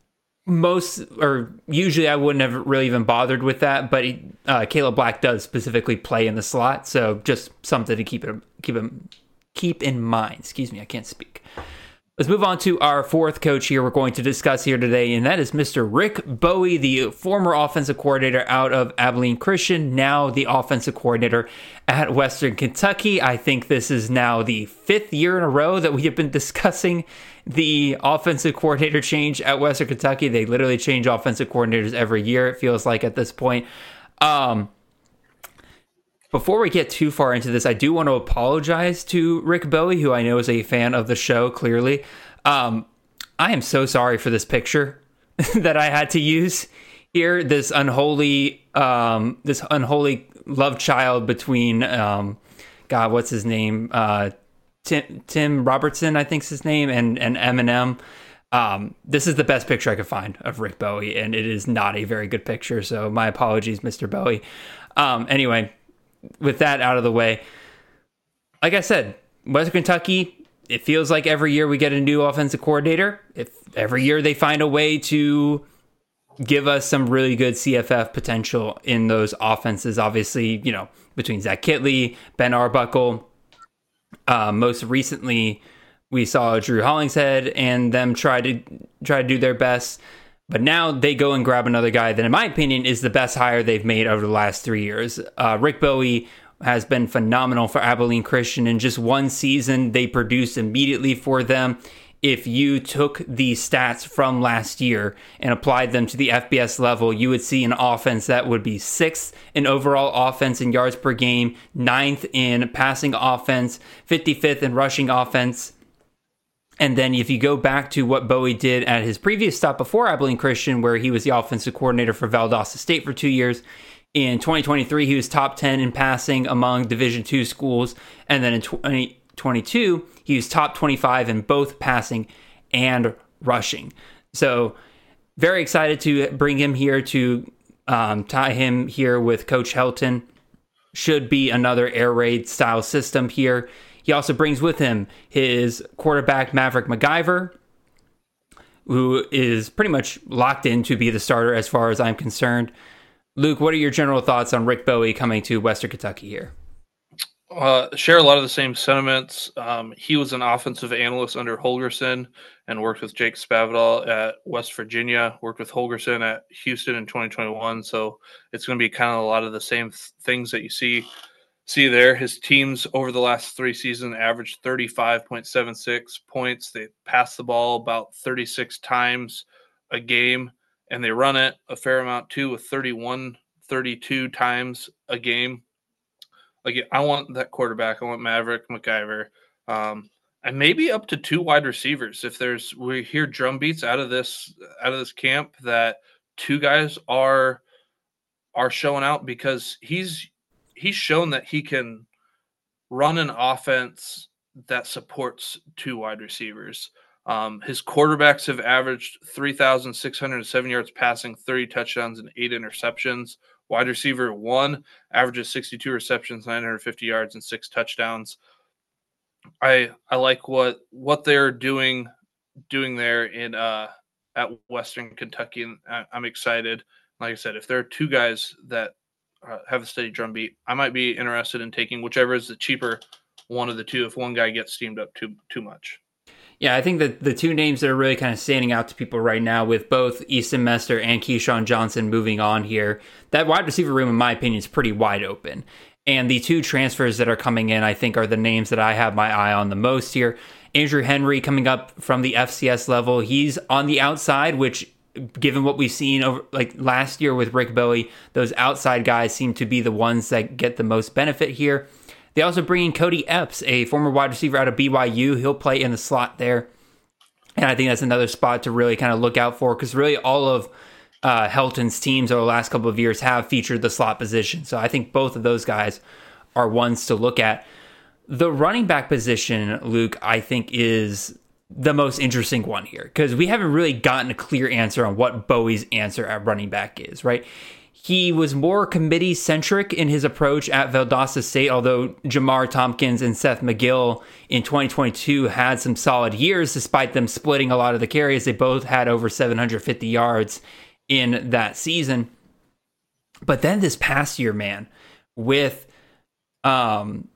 Usually I wouldn't have really even bothered with that, but Caleb Black does specifically play in the slot, so just something to keep in mind. Excuse me, I can't speak. Let's move on to our fourth coach here we're going to discuss here today, and that is Mr. Rick Bowie, the former offensive coordinator out of Abilene Christian, now the offensive coordinator at Western Kentucky. I think this is now the 5th year in a row that we have been discussing the offensive coordinator change at Western Kentucky. They literally change offensive coordinators every year, it feels like, at this point. Before we get too far into this, I do want to apologize to Rick Bowie, who I know is a fan of the show, clearly. I am so sorry for this picture that I had to use here. This unholy love child between, what's his name? Tim Robertson, I think's his name, and Eminem. This is the best picture I could find of Rick Bowie, and it is not a very good picture, so my apologies, Mr. Bowie. Anyway, with that out of the way, like I said, Western Kentucky, it feels like every year we get a new offensive coordinator. If every year they find a way to give us some really good CFF potential in those offenses. Obviously, between Zach Kitley, Ben Arbuckle, most recently we saw Drew Hollingshead and them try to do their best. But now they go and grab another guy that, in my opinion, is the best hire they've made over the last 3 years. Rick Bowie has been phenomenal for Abilene Christian. In just one season, they produced immediately for them. If you took the stats from last year and applied them to the FBS level, you would see an offense that would be 6th in overall offense in yards per game, 9th in passing offense, 55th in rushing offense. And then if you go back to what Bowie did at his previous stop before Abilene Christian, where he was the offensive coordinator for Valdosta State for 2 years, in 2023, he was top 10 in passing among Division II schools. And then in 2022, he was top 25 in both passing and rushing. So very excited to bring him here to tie him here with Coach Helton. Should be another air raid style system here. He also brings with him his quarterback, Maverick McIver, who is pretty much locked in to be the starter as far as I'm concerned. Luke, what are your general thoughts on Rick Bowie coming to Western Kentucky here? Share a lot of the same sentiments. He was an offensive analyst under Holgerson and worked with Jake Spavital at West Virginia, worked with Holgerson at Houston in 2021. So it's going to be kind of a lot of the same things that you see there. His teams over the last 3 seasons averaged 35.76 points. They pass the ball about 36 times a game, and they run it a fair amount too, with 32 times a game. Like, I want that quarterback. I want Maverick McIver, and maybe up to 2 wide receivers. If we hear drum beats out of this camp that 2 guys are showing out, because he's shown that he can run an offense that supports 2 wide receivers. His quarterbacks have averaged 3,607 yards passing, 30 touchdowns, and 8 interceptions. Wide receiver 1 averages 62 receptions, 950 yards, and 6 touchdowns. I like what they're doing there in at Western Kentucky, and I'm excited. Like I said, if there are 2 guys that have a steady drumbeat, I might be interested in taking whichever is the cheaper one of the 2 if one guy gets steamed up too much. Yeah, I think that the 2 names that are really kind of standing out to people right now, with both Easton Mester and Keyshawn Johnson moving on here, that wide receiver room, in my opinion, is pretty wide open. And the 2 transfers that are coming in, I think, are the names that I have my eye on the most here. Andrew Henry coming up from the FCS level. He's on the outside, which, given what we've seen over last year with Rick Bowie, those outside guys seem to be the ones that get the most benefit here. They also bring in Cody Epps, a former wide receiver out of BYU. He'll play in the slot there. And I think that's another spot to really kind of look out for, because really all of Helton's teams over the last couple of years have featured the slot position. So I think both of those guys are ones to look at. The running back position, Luke, I think is the most interesting one here, because we haven't really gotten a clear answer on what Bowie's answer at running back is, right? He was more committee-centric in his approach at Valdosta State, although Jamar Tompkins and Seth McGill in 2022 had some solid years, despite them splitting a lot of the carries. They both had over 750 yards in that season. But then this past year, man, with Abilene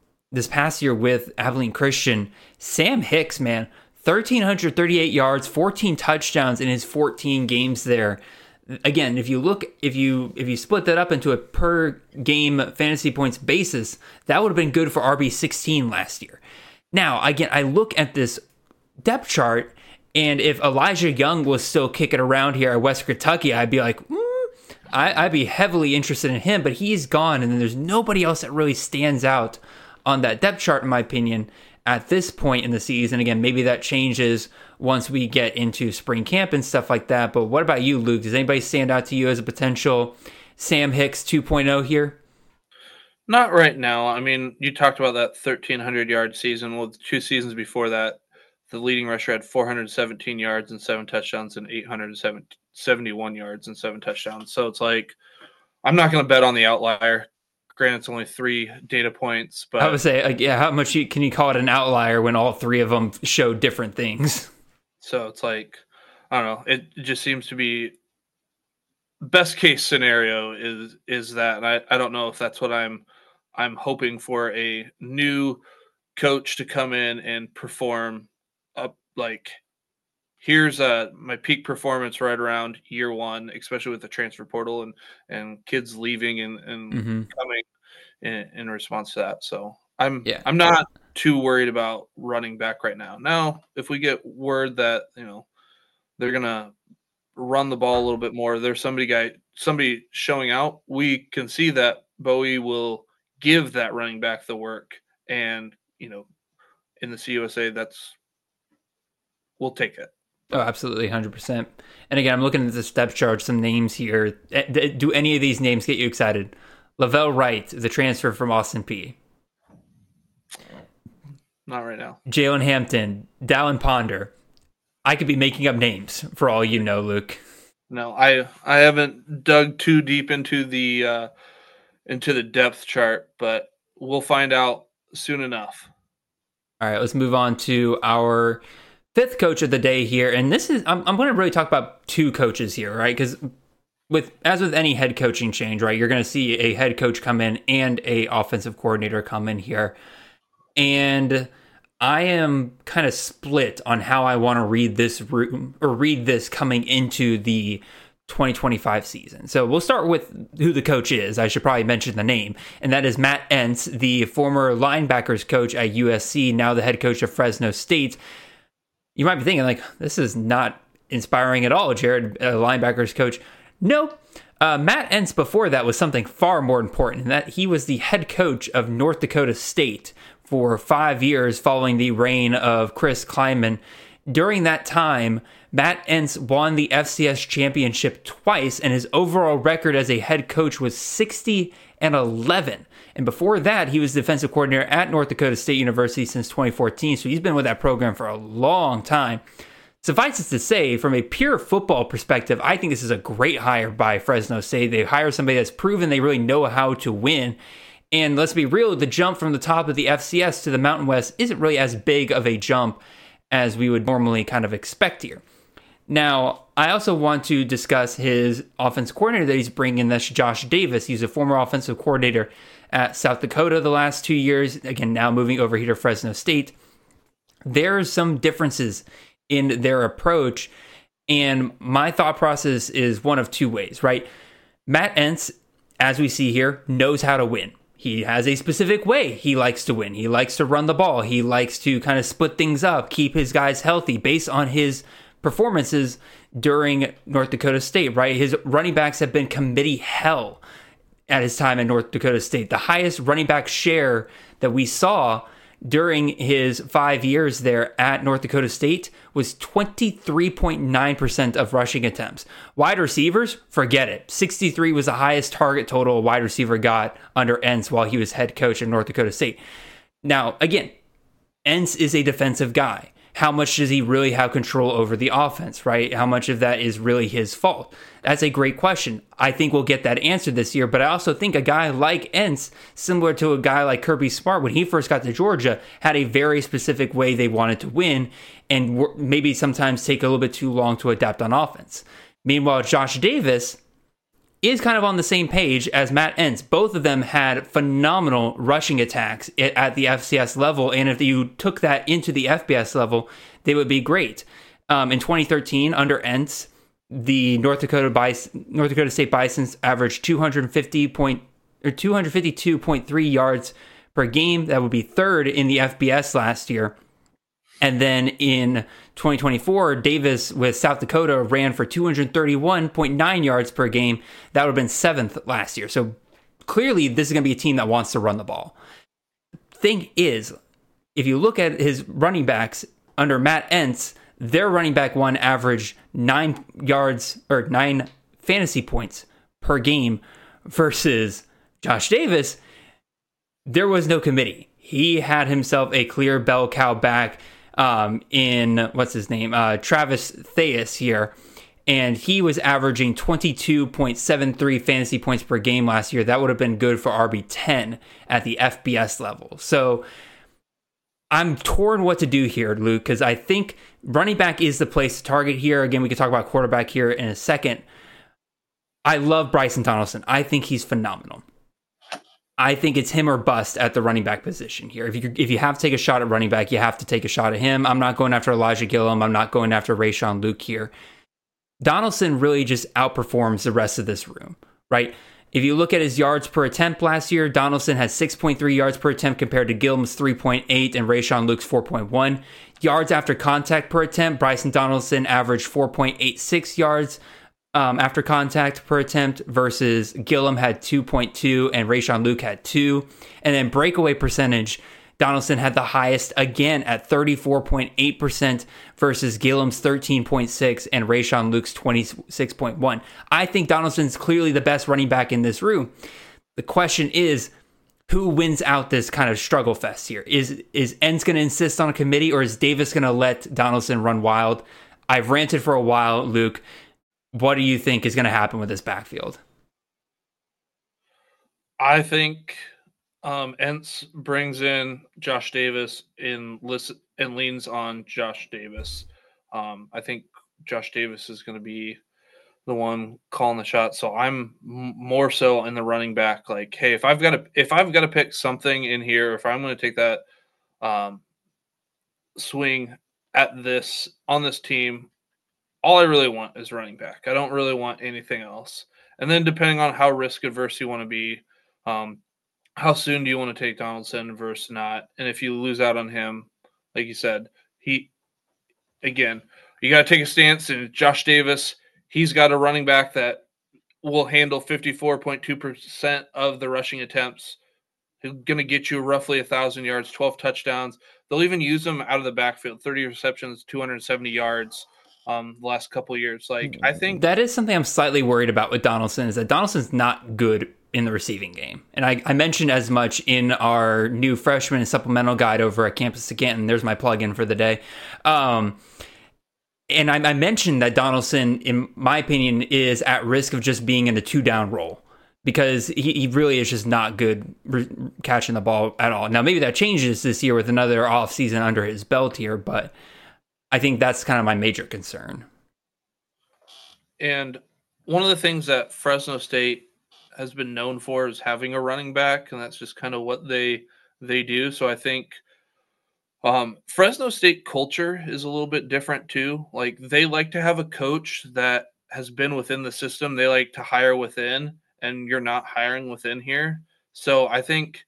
Christian, Sam Hicks, man, 1,338 yards, 14 touchdowns in his 14 games there. Again, if you split that up into a per game fantasy points basis, that would have been good for RB16 last year. Now, again, I look at this depth chart, and if Elijah Young was still kicking around here at West Kentucky, I'd be like, I'd be heavily interested in him, but he's gone, and then there's nobody else that really stands out on that depth chart, in my opinion, at this point in the season. Again, maybe that changes once we get into spring camp and stuff like that. But what about you, Luke? Does anybody stand out to you as a potential Sam Hicks 2.0 here? Not right now. I mean, you talked about that 1,300-yard season. Well, 2 seasons before that, the leading rusher had 417 yards and 7 touchdowns and 871 yards and 7 touchdowns. So it's like, I'm not going to bet on the outlier. Granted, it's only 3 data points, but I would say, how much can you call it an outlier when all 3 of them show different things? So it's like, I don't know. It just seems to be best case scenario is that. And I don't know if that's what I'm hoping for, a new coach to come in and perform up, like, here's my peak performance right around year 1, especially with the transfer portal and kids leaving and coming in response to that. So I'm not too worried about running back right now. Now, if we get word that, they're going to run the ball a little bit more, there's somebody showing out, we can see that Bowie will give that running back the work. And, in the CUSA, we'll take it. Oh, absolutely, 100%. And again, I'm looking at the depth chart, some names here. Do any of these names get you excited? Lavelle Wright, the transfer from Austin Peay. Not right now. Jalen Hampton, Dallin Ponder. I could be making up names for all you know, Luke. No, I haven't dug too deep into the depth chart, but we'll find out soon enough. All right, let's move on to our 5th coach of the day here. And this is, I'm going to really talk about 2 coaches here, right? Because as with any head coaching change, right, you're going to see a head coach come in and a offensive coordinator come in here. And I am kind of split on how I want to read this coming into the 2025 season. So we'll start with who the coach is. I should probably mention the name, and that is Matt Entz, the former linebackers coach at USC, now the head coach of Fresno State. You might be thinking, like, this is not inspiring at all, Jared, a linebackers coach. Nope. Matt Entz before that was something far more important, in that he was the head coach of North Dakota State for 5 years following the reign of Chris Klieman. During that time, Matt Entz won the FCS championship twice, and his overall record as a head coach was 60-11. And before that, he was defensive coordinator at North Dakota State University since 2014, so he's been with that program for a long time. Suffice it to say, from a pure football perspective, I think this is a great hire by Fresno State. They hire somebody that's proven they really know how to win. And let's be real, the jump from the top of the FCS to the Mountain West isn't really as big of a jump as we would normally kind of expect here. Now, I also want to discuss his offensive coordinator that he's bringing in. That's Josh Davis. He's a former offensive coordinator at South Dakota the last 2 years. Again, now moving over here to Fresno State. There are some differences in their approach, and my thought process is one of 2 ways, right? Matt Entz, as we see here, knows how to win. He has a specific way he likes to win. He likes to run the ball. He likes to kind of split things up, keep his guys healthy based on his performances during North Dakota State, right? His running backs have been committee hell at his time at North Dakota State. The highest running back share that we saw during his 5 years there at North Dakota State was 23.9% of rushing attempts. Wide receivers, forget it. 63 was the highest target total a wide receiver got under Entz while he was head coach of North Dakota State. Now, again, Entz is a defensive guy. How much does he really have control over the offense, right? How much of that is really his fault? That's a great question. I think we'll get that answer this year, but I also think a guy like Entz, similar to a guy like Kirby Smart, when he first got to Georgia, had a very specific way they wanted to win and maybe sometimes take a little bit too long to adapt on offense. Meanwhile, Josh Davis is kind of on the same page as Matt Entz. Both of them had phenomenal rushing attacks at the FCS level, and if you took that into the FBS level, they would be great. In 2013, under Entz, the North Dakota State Bisons averaged 252.3 yards per game. That would be 3rd in the FBS last year. And then in 2024, Davis with South Dakota ran for 231.9 yards per game. That would have been 7th last year. So clearly, this is going to be a team that wants to run the ball. Thing is, if you look at his running backs under Matt Entz, their running back one averaged 9 fantasy points per game versus Josh Davis. There was no committee. He had himself a clear bell cow back in Travis Thayus here. and he was averaging 22.73 fantasy points per game last year. That would have been good for RB10 at the FBS level. So I'm torn what to do here, Luke, because I think running back is the place to target here. Again, we can talk about quarterback here in a second. I love Bryson Donaldson. I think he's phenomenal. I think it's him or bust at the running back position here. If you have to take a shot at running back, you have to take a shot at him. I'm not going after Elijah Gillum. I'm not going after Rayshon Luke here. Donaldson really just outperforms the rest of this room, right? If you look at his yards per attempt last year, Donaldson has 6.3 yards per attempt compared to Gillum's 3.8 and Rayshon Luke's 4.1. Yards after contact per attempt, Bryson Donaldson averaged 4.86 yards after contact per attempt versus Gillum had 2.2 and Rayshon Luke had 2. And then breakaway percentage, Donaldson had the highest again at 34.8% versus Gillum's 13.6 and Rayshon Luke's 26.1. I think Donaldson's clearly the best running back in this room. The question is, who wins out this kind of struggle fest here? Is Entz going to insist on a committee, or is Davis going to let Donaldson run wild? I've ranted for a while, Luke. What do you think is going to happen with this backfield? I think Entz brings in Josh Davis and leans on Josh Davis. I think Josh Davis is going to be the one calling the shot. So I'm more so in the running back. Like, hey, if I've got to pick something in here, if I'm going to take that swing at this on this team, all I really want is running back. I don't really want anything else. And then depending on how risk adverse you want to be, how soon do you want to take Donaldson versus not? And if you lose out on him, like you said, you got to take a stance. And Josh Davis, he's got a running back that will handle 54.2% of the rushing attempts. He's going to get you roughly 1,000 yards, 12 touchdowns. They'll even use him out of the backfield, 30 receptions, 270 yards the last couple of years. Like, I think that is something I'm slightly worried about with Donaldson, is that Donaldson's not good in the receiving game. And I mentioned as much in our new freshman and supplemental guide over at Campus to Canton. There's my plug-in for the day. And I mentioned that Donaldson, in my opinion, is at risk of just being in a 2-down role, because he really is just not good catching the ball at all. Now, maybe that changes this year with another offseason under his belt here, but I think that's kind of my major concern. And one of the things that Fresno State has been known for is having a running back, and that's just kind of what they do. So I think Fresno State culture is a little bit different too. Like, they like to have a coach that has been within the system. They like to hire within, and you're not hiring within here. So I think,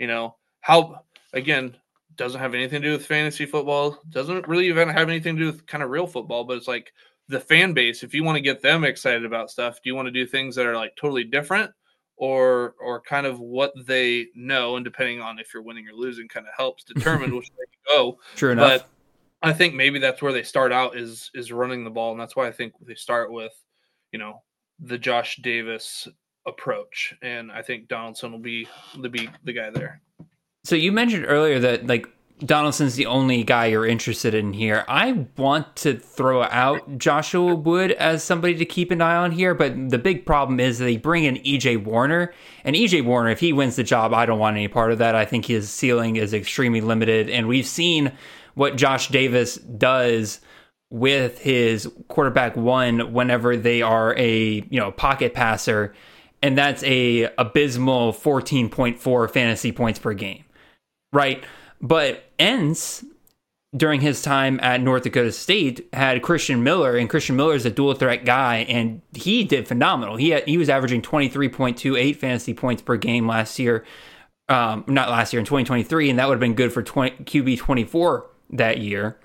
doesn't have anything to do with fantasy football, doesn't really even have anything to do with kind of real football, but it's like the fan base, if you want to get them excited about stuff, do you want to do things that are like totally different, or kind of what they know, and depending on if you're winning or losing kind of helps determine which way you go. True enough. But I think maybe that's where they start out is running the ball, and that's why I think they start with, the Josh Davis approach, and I think Donaldson will be the guy there. So you mentioned earlier that, like, Donaldson's the only guy you're interested in here. I want to throw out Joshua Wood as somebody to keep an eye on here, but the big problem is they bring in E.J. Warner. And E.J. Warner, if he wins the job, I don't want any part of that. I think his ceiling is extremely limited. And we've seen what Josh Davis does with his quarterback one whenever they are a pocket passer. And that's a abysmal 14.4 fantasy points per game. Right. But Entz, during his time at North Dakota State, had Christian Miller, and Christian Miller is a dual threat guy, and he did phenomenal. He was averaging 23.28 fantasy points per game last year, not last year, in 2023, and that would have been good for QB 24 that year.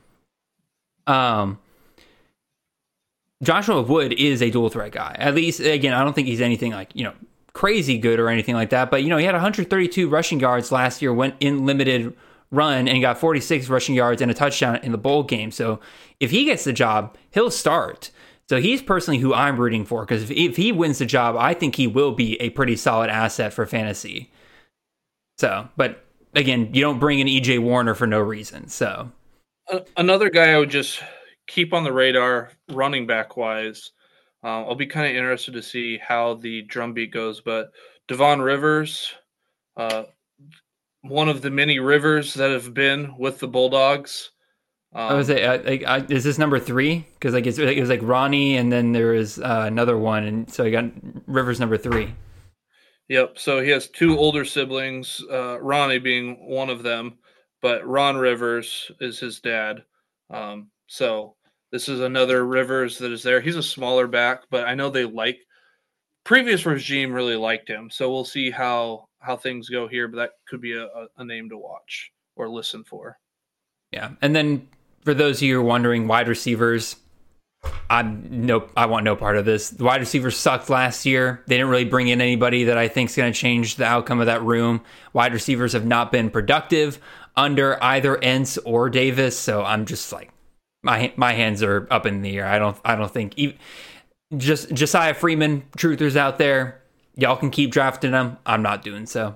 Joshua Wood is a dual threat guy. At least, again, I don't think he's anything like, crazy good or anything like that, but he had 132 rushing yards last year, went in limited run, and got 46 rushing yards and a touchdown in the bowl game. So if he gets the job, he'll start. So he's personally who I'm rooting for, because if he wins the job, I think he will be a pretty solid asset for fantasy. So, but again, you don't bring in E.J. Warner for no reason. So another guy I would just keep on the radar running back wise I'll be kind of interested to see how the drumbeat goes. But Devon Rivers, one of the many Rivers that have been with the Bulldogs. I was say, is this number 3? Because like it was like Ronnie, and then there was another one, and so I got Rivers number 3. Yep. So he has 2 older siblings, Ronnie being one of them, but Ron Rivers is his dad. So this is another Rivers that is there. He's a smaller back, but I know previous regime really liked him. So we'll see how things go here, but that could be a name to watch or listen for. Yeah. And then for those of you who are wondering, wide receivers, I want no part of this. The wide receivers sucked last year. They didn't really bring in anybody that I think is going to change the outcome of that room. Wide receivers have not been productive under either Entz or Davis. So I'm just like, my hands are up in the air. I don't think just Josiah Freeman truthers out there, y'all can keep drafting them. I'm not doing so.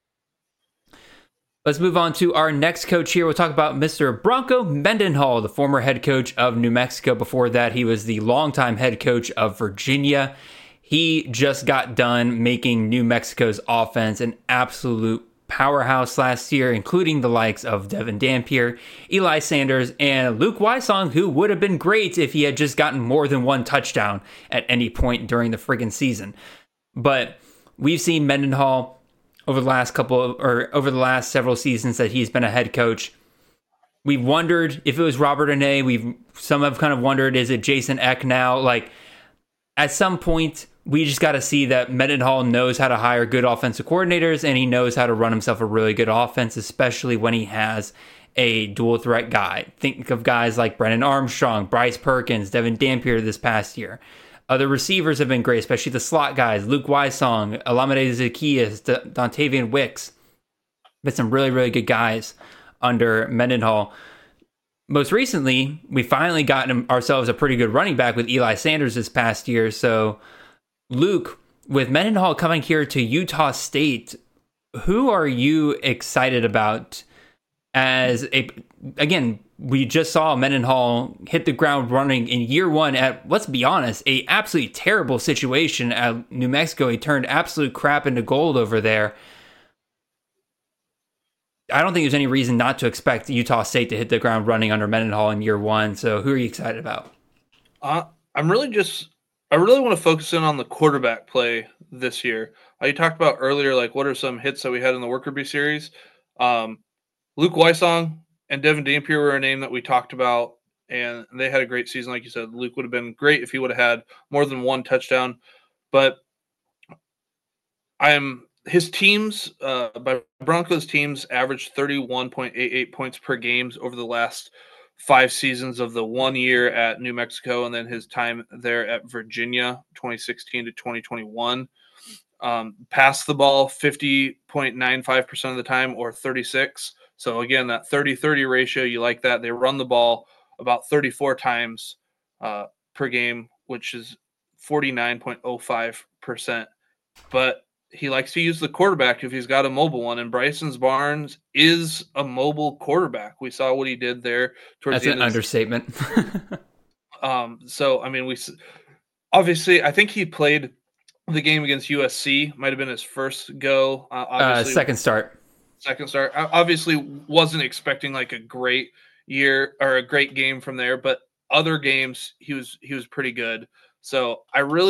Let's move on to our next coach here. We'll talk about Mr. Bronco Mendenhall, the former head coach of New Mexico. Before that, he was the longtime head coach of Virginia. He just got done making New Mexico's offense an absolute powerhouse last year, including the likes of Devin Dampier, Eli Sanders, and Luke Wysong, who would have been great if he had just gotten more than one touchdown at any point during the friggin' season. But we've seen Mendenhall over the last several seasons that he's been a head coach. We've wondered if it was Robert Anae. Some have kind of wondered, is it Jason Eck now? Like, at some point, we just got to see that Mendenhall knows how to hire good offensive coordinators, and he knows how to run himself a really good offense, especially when he has a dual threat guy. Think of guys like Brennan Armstrong, Bryce Perkins, Devin Dampier this past year. Other receivers have been great, especially the slot guys, Luke Wysong, Olamide Zaccheaus, Dontavian Wicks. But some really, really good guys under Mendenhall. Most recently, we finally gotten ourselves a pretty good running back with Eli Sanders this past year. So, Luke, with Mendenhall coming here to Utah State, who are you excited about again, we just saw Mendenhall hit the ground running in year one at, let's be honest, a absolutely terrible situation at New Mexico. He turned absolute crap into gold over there. I don't think there's any reason not to expect Utah State to hit the ground running under Mendenhall in year one. So who are you excited about? I really want to focus in on the quarterback play this year. You talked about earlier, like what are some hits that we had in the Worker Bee series? Luke Wysong and Devin Dampier were a name that we talked about, and they had a great season. Like you said, Luke would have been great if he would have had more than one touchdown. But his teams, by Broncos teams, averaged 31.88 points per game over the last 5 seasons of the 1 year at New Mexico, and then his time there at Virginia, 2016 to 2021. Pass the ball 50.95% of the time, or 36. So again, that 30-30 ratio, you like that. They run the ball about 34 times per game, which is 49.05%. But he likes to use the quarterback if he's got a mobile one, and Bryson Barnes is a mobile quarterback. We saw what he did there towards the end. That's an understatement. So, I mean, obviously, I think he played the game against USC. Might have been his first go. Second start. Obviously, wasn't expecting like a great year or a great game from there, but other games he was pretty good. So I really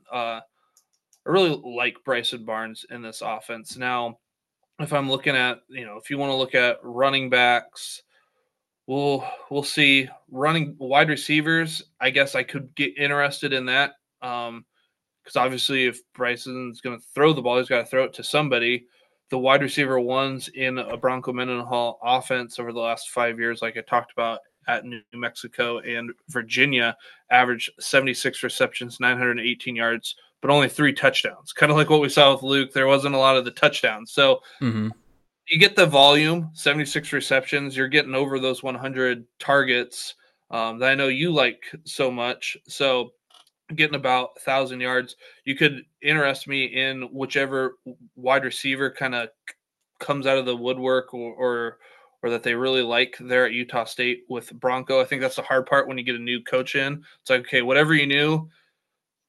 like Bryson Barnes in this offense. Now, if I'm looking at, if you want to look at running backs, we'll see. Running wide receivers, I guess I could get interested in that. Because obviously if Bryson's going to throw the ball, he's got to throw it to somebody. The wide receiver ones in a Bronco Mendenhall offense over the last 5 years, like I talked about at New Mexico and Virginia, averaged 76 receptions, 918 yards, but only 3 touchdowns. Kind of like what we saw with Luke. There wasn't a lot of the touchdowns. So you get the volume, 76 receptions. You're getting over those 100 targets that I know you like so much. So getting about 1,000 yards, you could interest me in whichever wide receiver kind of comes out of the woodwork or that they really like there at Utah State with Bronco. I think that's the hard part when you get a new coach in. It's like, okay, whatever you knew,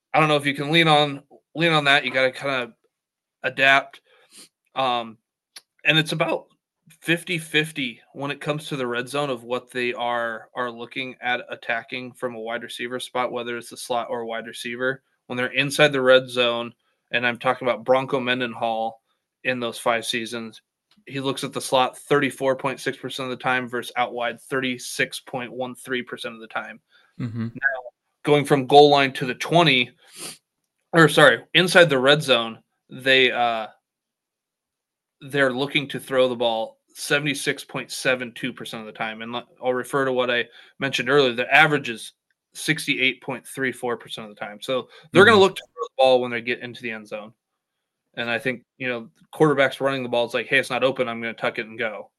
I don't know if you can lean on that. You got to kind of adapt. And it's about 50-50 when it comes to the red zone of what they are looking at attacking from a wide receiver spot, whether it's the slot or wide receiver. When they're inside the red zone, and I'm talking about Bronco Mendenhall in those 5 seasons, he looks at the slot 34.6% of the time versus out wide 36.13% of the time. Mm-hmm. Now, going from goal line to the 20, inside the red zone, they're looking to throw the ball 76.72% of the time. And I'll refer to what I mentioned earlier. The average is 68.34% of the time. So they're going to look to throw the ball when they get into the end zone. And I think, quarterbacks running the ball, it's like, hey, it's not open. I'm going to tuck it and go.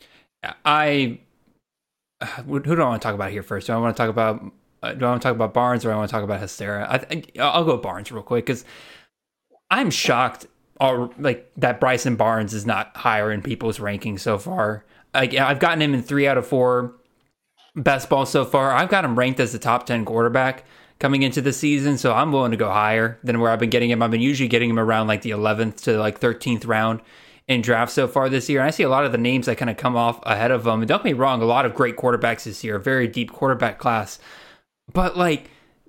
Who do I want to talk about here first? Do I want to talk about Barnes, or do I want to talk about Hystera? I'll go Barnes real quick, because I'm shocked that Bryson Barnes is not higher in people's rankings so far. I've gotten him in 3 out of 4 best ball so far. I've got him ranked as the top 10 quarterback coming into the season, so I'm willing to go higher than where I've been getting him. I've been usually getting him around like the 11th to like 13th round in drafts so far this year. And I see a lot of the names that kind of come off ahead of him. And don't get me wrong, a lot of great quarterbacks this year, a very deep quarterback class. But I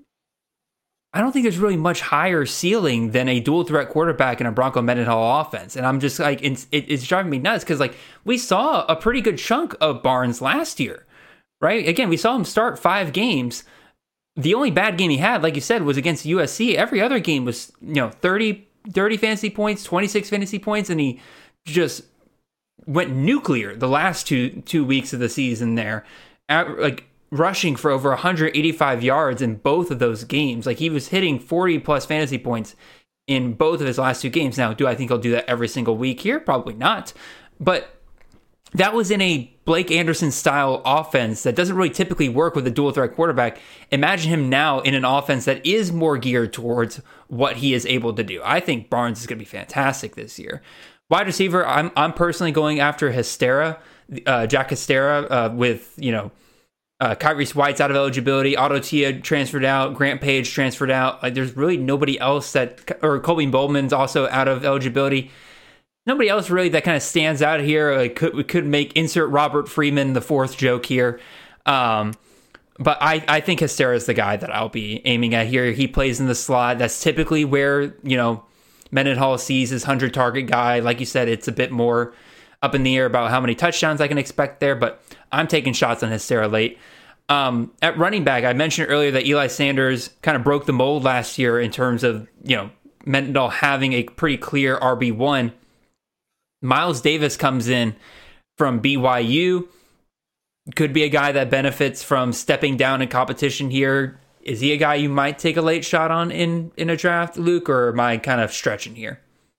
don't think there's really much higher ceiling than a dual threat quarterback in a Bronco Mendenhall offense. And I'm just it's driving me nuts, because we saw a pretty good chunk of Barnes last year, right? Again, we saw him start 5 games. The only bad game he had, like you said, was against USC. Every other game was, 30 fantasy points, 26 fantasy points, and he just went nuclear the last two weeks of the season there, rushing for over 185 yards in both of those games. He was hitting 40 plus fantasy points in both of his last 2 games. Now, do I think he'll do that every single week here? Probably not. But that was in a Blake Anderson style offense that doesn't really typically work with a dual threat quarterback. Imagine him now in an offense that is more geared towards what he is able to do. I think Barnes is going to be fantastic this year. Wide receiver, I'm personally going after Hystera, Jack Hystera, with Kyrese White's out of eligibility, Otto Tia transferred out, Grant Page transferred out. There's really nobody else or Colby Bowman's also out of eligibility. Nobody else really that kind of stands out here. We could make insert Robert Freeman the 4th joke here. But I think Hystera is the guy that I'll be aiming at here. He plays in the slot. That's typically where, Mendenhall sees his 100 target guy. Like you said, it's a bit more up in the air about how many touchdowns I can expect there, but I'm taking shots on Hystera late. At running back, I mentioned earlier that Eli Sanders kind of broke the mold last year in terms of, Mendenhall having a pretty clear RB1. Miles Davis comes in from BYU. Could be a guy that benefits from stepping down in competition here. Is he a guy you might take a late shot on in a draft, Luke, or am I kind of stretching here?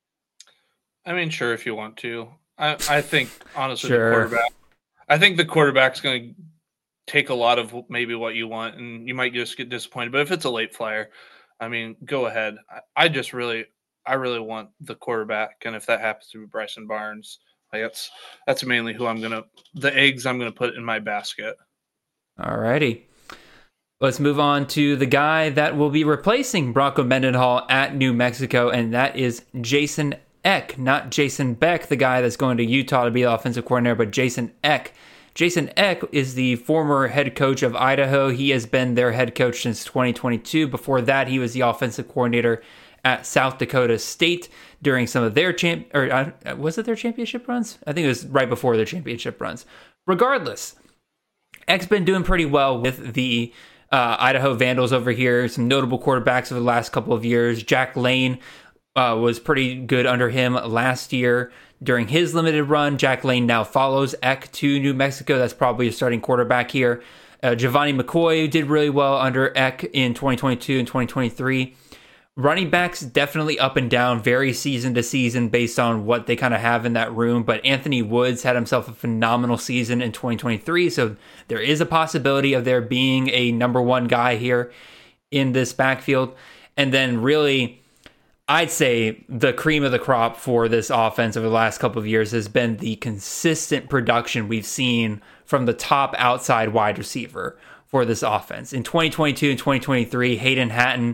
I mean, sure, if you want to. I think, honestly, sure. the quarterback's going to take a lot of maybe what you want, and you might just get disappointed. But if it's a late flyer, I mean, go ahead. I really want the quarterback, and if that happens to be Bryson Barnes, that's mainly who the eggs I'm gonna put in my basket. Alrighty, let's move on to the guy that will be replacing Bronco Mendenhall at New Mexico, and that is Jason Eck, not Jason Beck, the guy that's going to Utah to be the offensive coordinator, but Jason Eck. Jason Eck is the former head coach of Idaho. He has been their head coach since 2022. Before that, he was the offensive coordinator at South Dakota State during some of their was it their championship runs? I think it was right before their championship runs. Regardless, Eck's been doing pretty well with the Idaho Vandals over here. Some notable quarterbacks over the last couple of years. Jack Lane was pretty good under him last year during his limited run. Jack Lane now follows Eck to New Mexico. That's probably a starting quarterback here. Giovanni McCoy did really well under Eck in 2022 and 2023. Running backs definitely up and down, very season to season based on what they kind of have in that room. But Anthony Woods had himself a phenomenal season in 2023. So there is a possibility of there being a number 1 guy here in this backfield. And then really, I'd say the cream of the crop for this offense over the last couple of years has been the consistent production we've seen from the top outside wide receiver for this offense. In 2022 and 2023, Hayden Hatton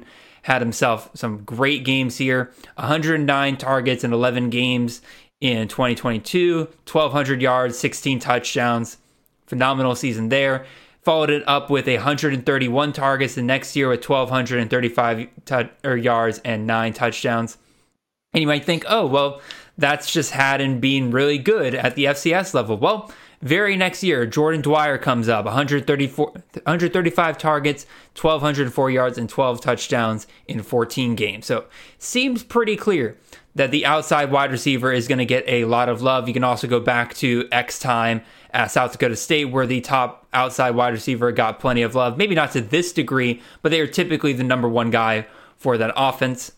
had himself some great games here. 109 targets in 11 games in 2022, 1,200 yards, 16 touchdowns. Phenomenal season there. Followed it up with 131 targets the next year with 1,235 yards and 9 touchdowns. And you might think, oh, well, that's just Haddon being really good at the FCS level. Well, very next year, Jordan Dwyer comes up, 135 targets, 1,204 yards, and 12 touchdowns in 14 games. So seems pretty clear that the outside wide receiver is going to get a lot of love. You can also go back to X time at South Dakota State, where the top outside wide receiver got plenty of love. Maybe not to this degree, but they are typically the number one guy for that offense.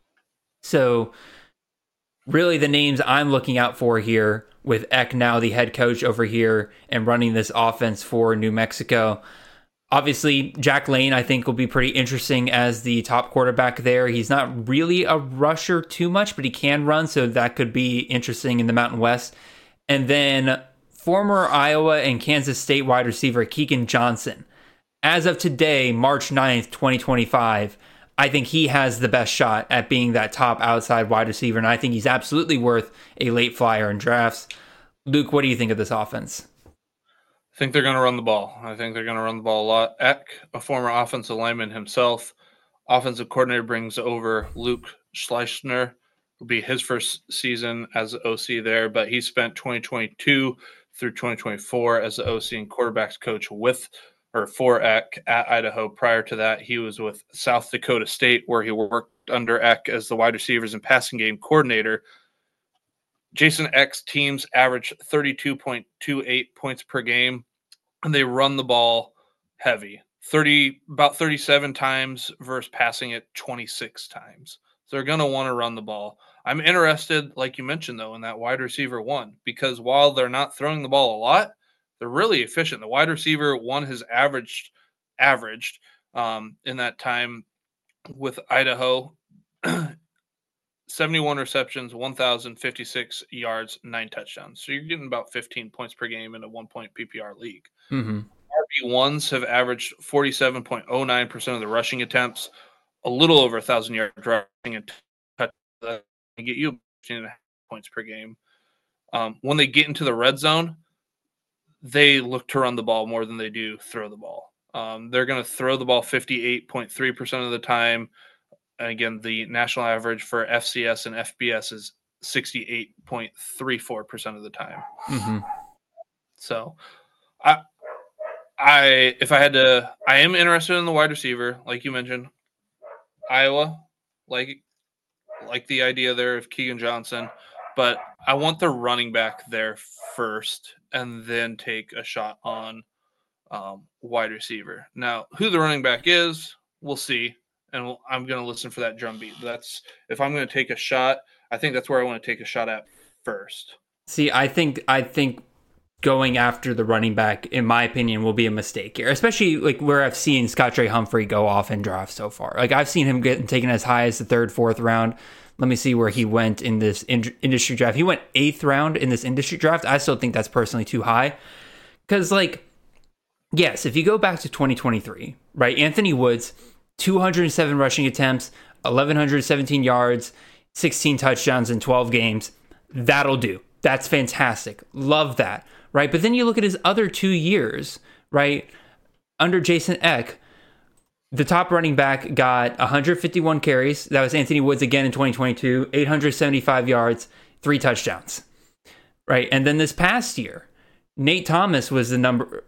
So really the names I'm looking out for here, with Eck now the head coach over here and running this offense for New Mexico. Obviously, Jack Lane, I think, will be pretty interesting as the top quarterback there. He's not really a rusher too much, but he can run, so that could be interesting in the Mountain West. And then former Iowa and Kansas State wide receiver Keegan Johnson. As of today, March 9th, 2025, I think he has the best shot at being that top outside wide receiver, and I think he's absolutely worth a late flyer in drafts. Luke, what do you think of this offense? I think they're going to run the ball. I think they're going to run the ball a lot. Eck, a former offensive lineman himself, offensive coordinator, brings over Luke Schleissner. Will be his first season as the OC there, but he spent 2022 through 2024 as the OC and quarterbacks coach for Eck at Idaho. Prior to that, he was with South Dakota State, where he worked under Eck as the wide receivers and passing game coordinator. Jason Eck's teams average 32.28 points per game, and they run the ball heavy. About 37 times versus passing it 26 times. So they're going to want to run the ball. I'm interested, like you mentioned, though, in that wide receiver one, because while they're not throwing the ball a lot, they're really efficient. The wide receiver one has averaged in that time with Idaho, 71 receptions, 1,056 yards, 9 touchdowns. So you're getting about 15 points per game in a 1-point PPR league. Mm-hmm. RB1s have averaged 47.09% of the rushing attempts, a little over 1,000 yards rushing and touchdowns, and get you 15.5 points per game. When they get into the red zone, they look to run the ball more than they do throw the ball. They're going to throw the ball 58.3% of the time. And again, the national average for FCS and FBS is 68.34% of the time. Mm-hmm. So I am interested in the wide receiver, like you mentioned. Iowa, like the idea there of Keegan Johnson, but I want the running back there first and then take a shot on wide receiver. Now, who the running back is, we'll see, and I'm going to listen for that drum beat. That's if I'm going to take a shot, I think that's where I want to take a shot at first. See, I think going after the running back, in my opinion, will be a mistake here, especially like where I've seen Scottre Humphrey go off in drafts so far. Like I've seen him get taken as high as the 3rd, 4th round. Let me see where he went in this industry draft. He went 8th round in this industry draft. I still think that's personally too high. Because, like, yes, if you go back to 2023, right, Anthony Woods, 207 rushing attempts, 1,117 yards, 16 touchdowns in 12 games. That'll do. That's fantastic. Love that, right? But then you look at his other 2 years, right, under Jason Eck. The top running back got 151 carries. That was Anthony Woods again in 2022, 875 yards, 3 touchdowns. Right? And then this past year, Nate Thomas was the number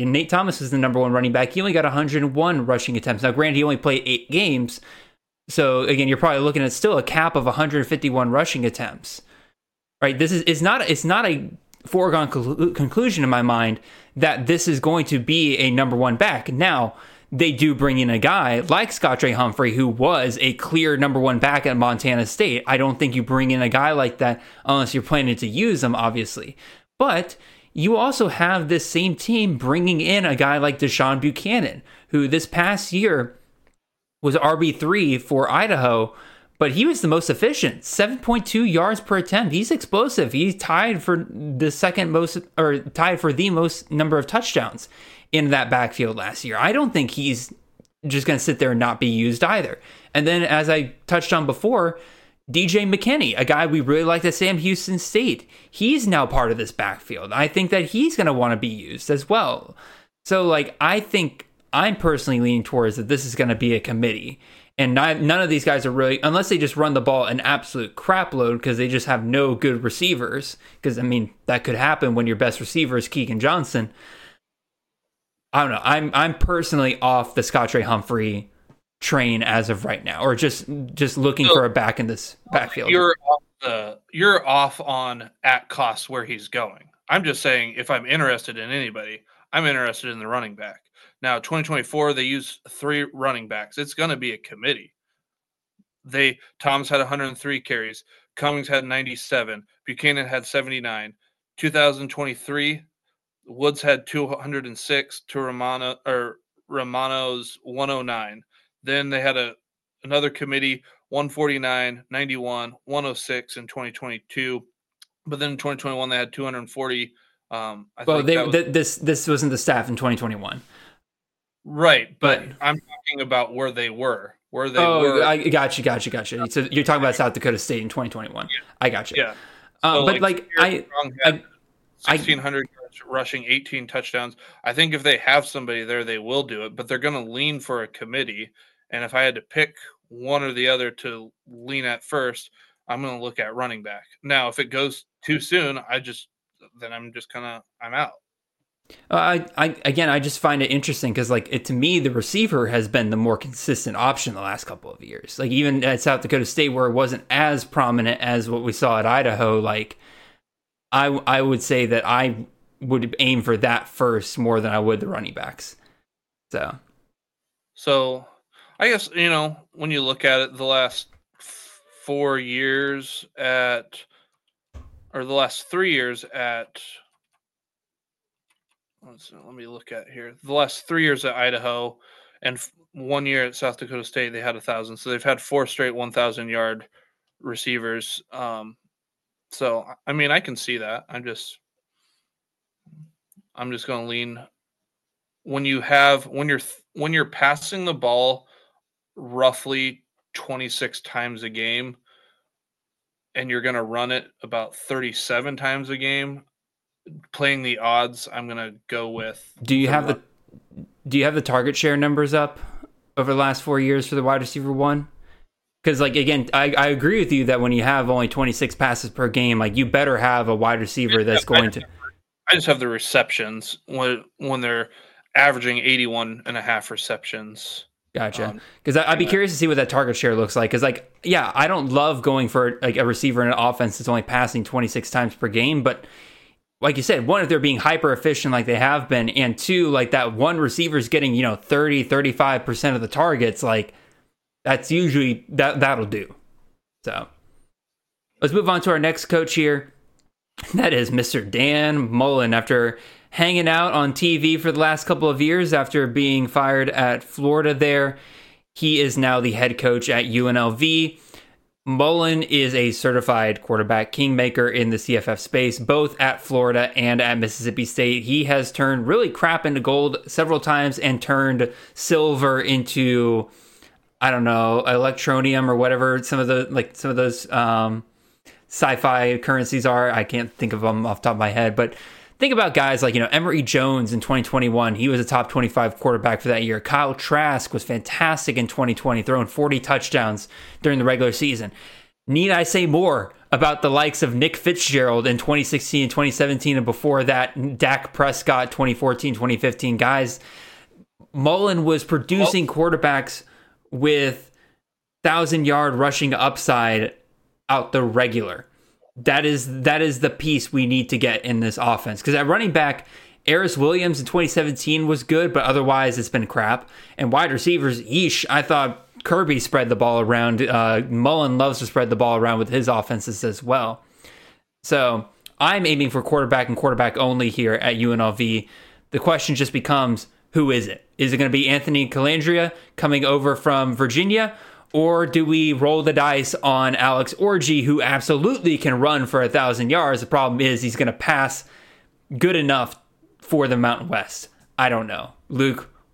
one running back. He only got 101 rushing attempts. Now, granted, he only played 8 games. So again, you're probably looking at still a cap of 151 rushing attempts. Right? It's not a foregone conclusion in my mind that this is going to be a number one back. Now, they do bring in a guy like Scottre Humphrey, who was a clear number one back at Montana State. I don't think you bring in a guy like that unless you're planning to use him, obviously. But you also have this same team bringing in a guy like Deshaun Buchanan, who this past year was RB3 for Idaho, but he was the most efficient, 7.2 yards per attempt. He's explosive. He's tied for the most number of touchdowns in that backfield last year. I don't think he's just going to sit there and not be used either. And then, as I touched on before, DJ McKinney, a guy we really liked at Sam Houston State, he's now part of this backfield. I think that he's going to want to be used as well. So, like, I think I'm personally leaning towards that this is going to be a committee. And none of these guys are really, unless they just run the ball an absolute crap load because they just have no good receivers. Because, I mean, that could happen when your best receiver is Keegan Johnson. I don't know. I'm personally off the Scottrade Humphrey train as of right now, or just looking for a back in this backfield. You're off on at cost where he's going. I'm just saying, if I'm interested in anybody, I'm interested in the running back. Now, 2024, they use 3 running backs. It's going to be a committee. Tom's had 103 carries. Cummings had 97. Buchanan had 79. 2023, Woods had 206 to Romano's 109. Then they had another committee, 149, 91, 106 in 2022. But then in 2021, they had 240. This wasn't the staff in 2021. Right, but I'm talking about where they were. I got you. So you're talking about South Dakota State in 2021. Yeah. I got you. Yeah. So but I 1,600 yards rushing, 18 touchdowns. I think if they have somebody there, they will do it, but they're going to lean for a committee. And if I had to pick one or the other to lean at first, I'm going to look at running back. Now, if it goes too soon, I'm out. I just find it interesting because, like, to me, the receiver has been the more consistent option the last couple of years. Like, even at South Dakota State, where it wasn't as prominent as what we saw at Idaho, like, I would say that I would aim for that first more than I would the running backs. So I guess, when you look at it, the last 4 years the last 3 years at, let me look at here. The last 3 years at Idaho and 1 year at South Dakota State, they had 1,000. So they've had 4 straight 1,000-yard receivers. So, I mean, I can see that. I'm just going to lean when you're passing the ball roughly 26 times a game and you're going to run it about 37 times a game. Playing the odds, I'm going to go with. Do you have the target share numbers up over the last 4 years for the wide receiver one? Because, like, again, I agree with you that when you have only 26 passes per game, like, you better have a wide receiver that's going to. I just have the receptions when they're averaging 81.5 receptions. Gotcha. Because I'd be curious to see what that target share looks like. Because, like, yeah, I don't love going for like a receiver in an offense that's only passing 26 times per game, but like you said, one, if they're being hyper efficient like they have been, and two, like that one receiver's getting, 30-35% of the targets, like that's usually that'll do. So let's move on to our next coach here. That is Mr. Dan Mullen. After hanging out on TV for the last couple of years after being fired at Florida there, he is now the head coach at UNLV. Mullen is a certified quarterback kingmaker in the CFF space, both at Florida and at Mississippi State. He has turned really crap into gold several times and turned silver into, I don't know, electronium or whatever some of those sci-fi currencies are. I can't think of them off the top of my head, but think about guys like, Emory Jones in 2021. He was a top 25 quarterback for that year. Kyle Trask was fantastic in 2020, throwing 40 touchdowns during the regular season. Need I say more about the likes of Nick Fitzgerald in 2016 and 2017 and before that, Dak Prescott 2014, 2015. Guys, Mullen was producing quarterbacks with 1,000-yard rushing upside out the regular. That is the piece we need to get in this offense. Because at running back, Aris Williams in 2017 was good, but otherwise it's been crap. And wide receivers, I thought Kirby spread the ball around. Mullen loves to spread the ball around with his offenses as well. So I'm aiming for quarterback and quarterback only here at UNLV. The question just becomes, who is it? Is it going to be Anthony Calandria coming over from Virginia? Or do we roll the dice on Alex Orji, who absolutely can run for 1,000 yards? The problem is he's going to pass good enough for the Mountain West. I don't know. Luke,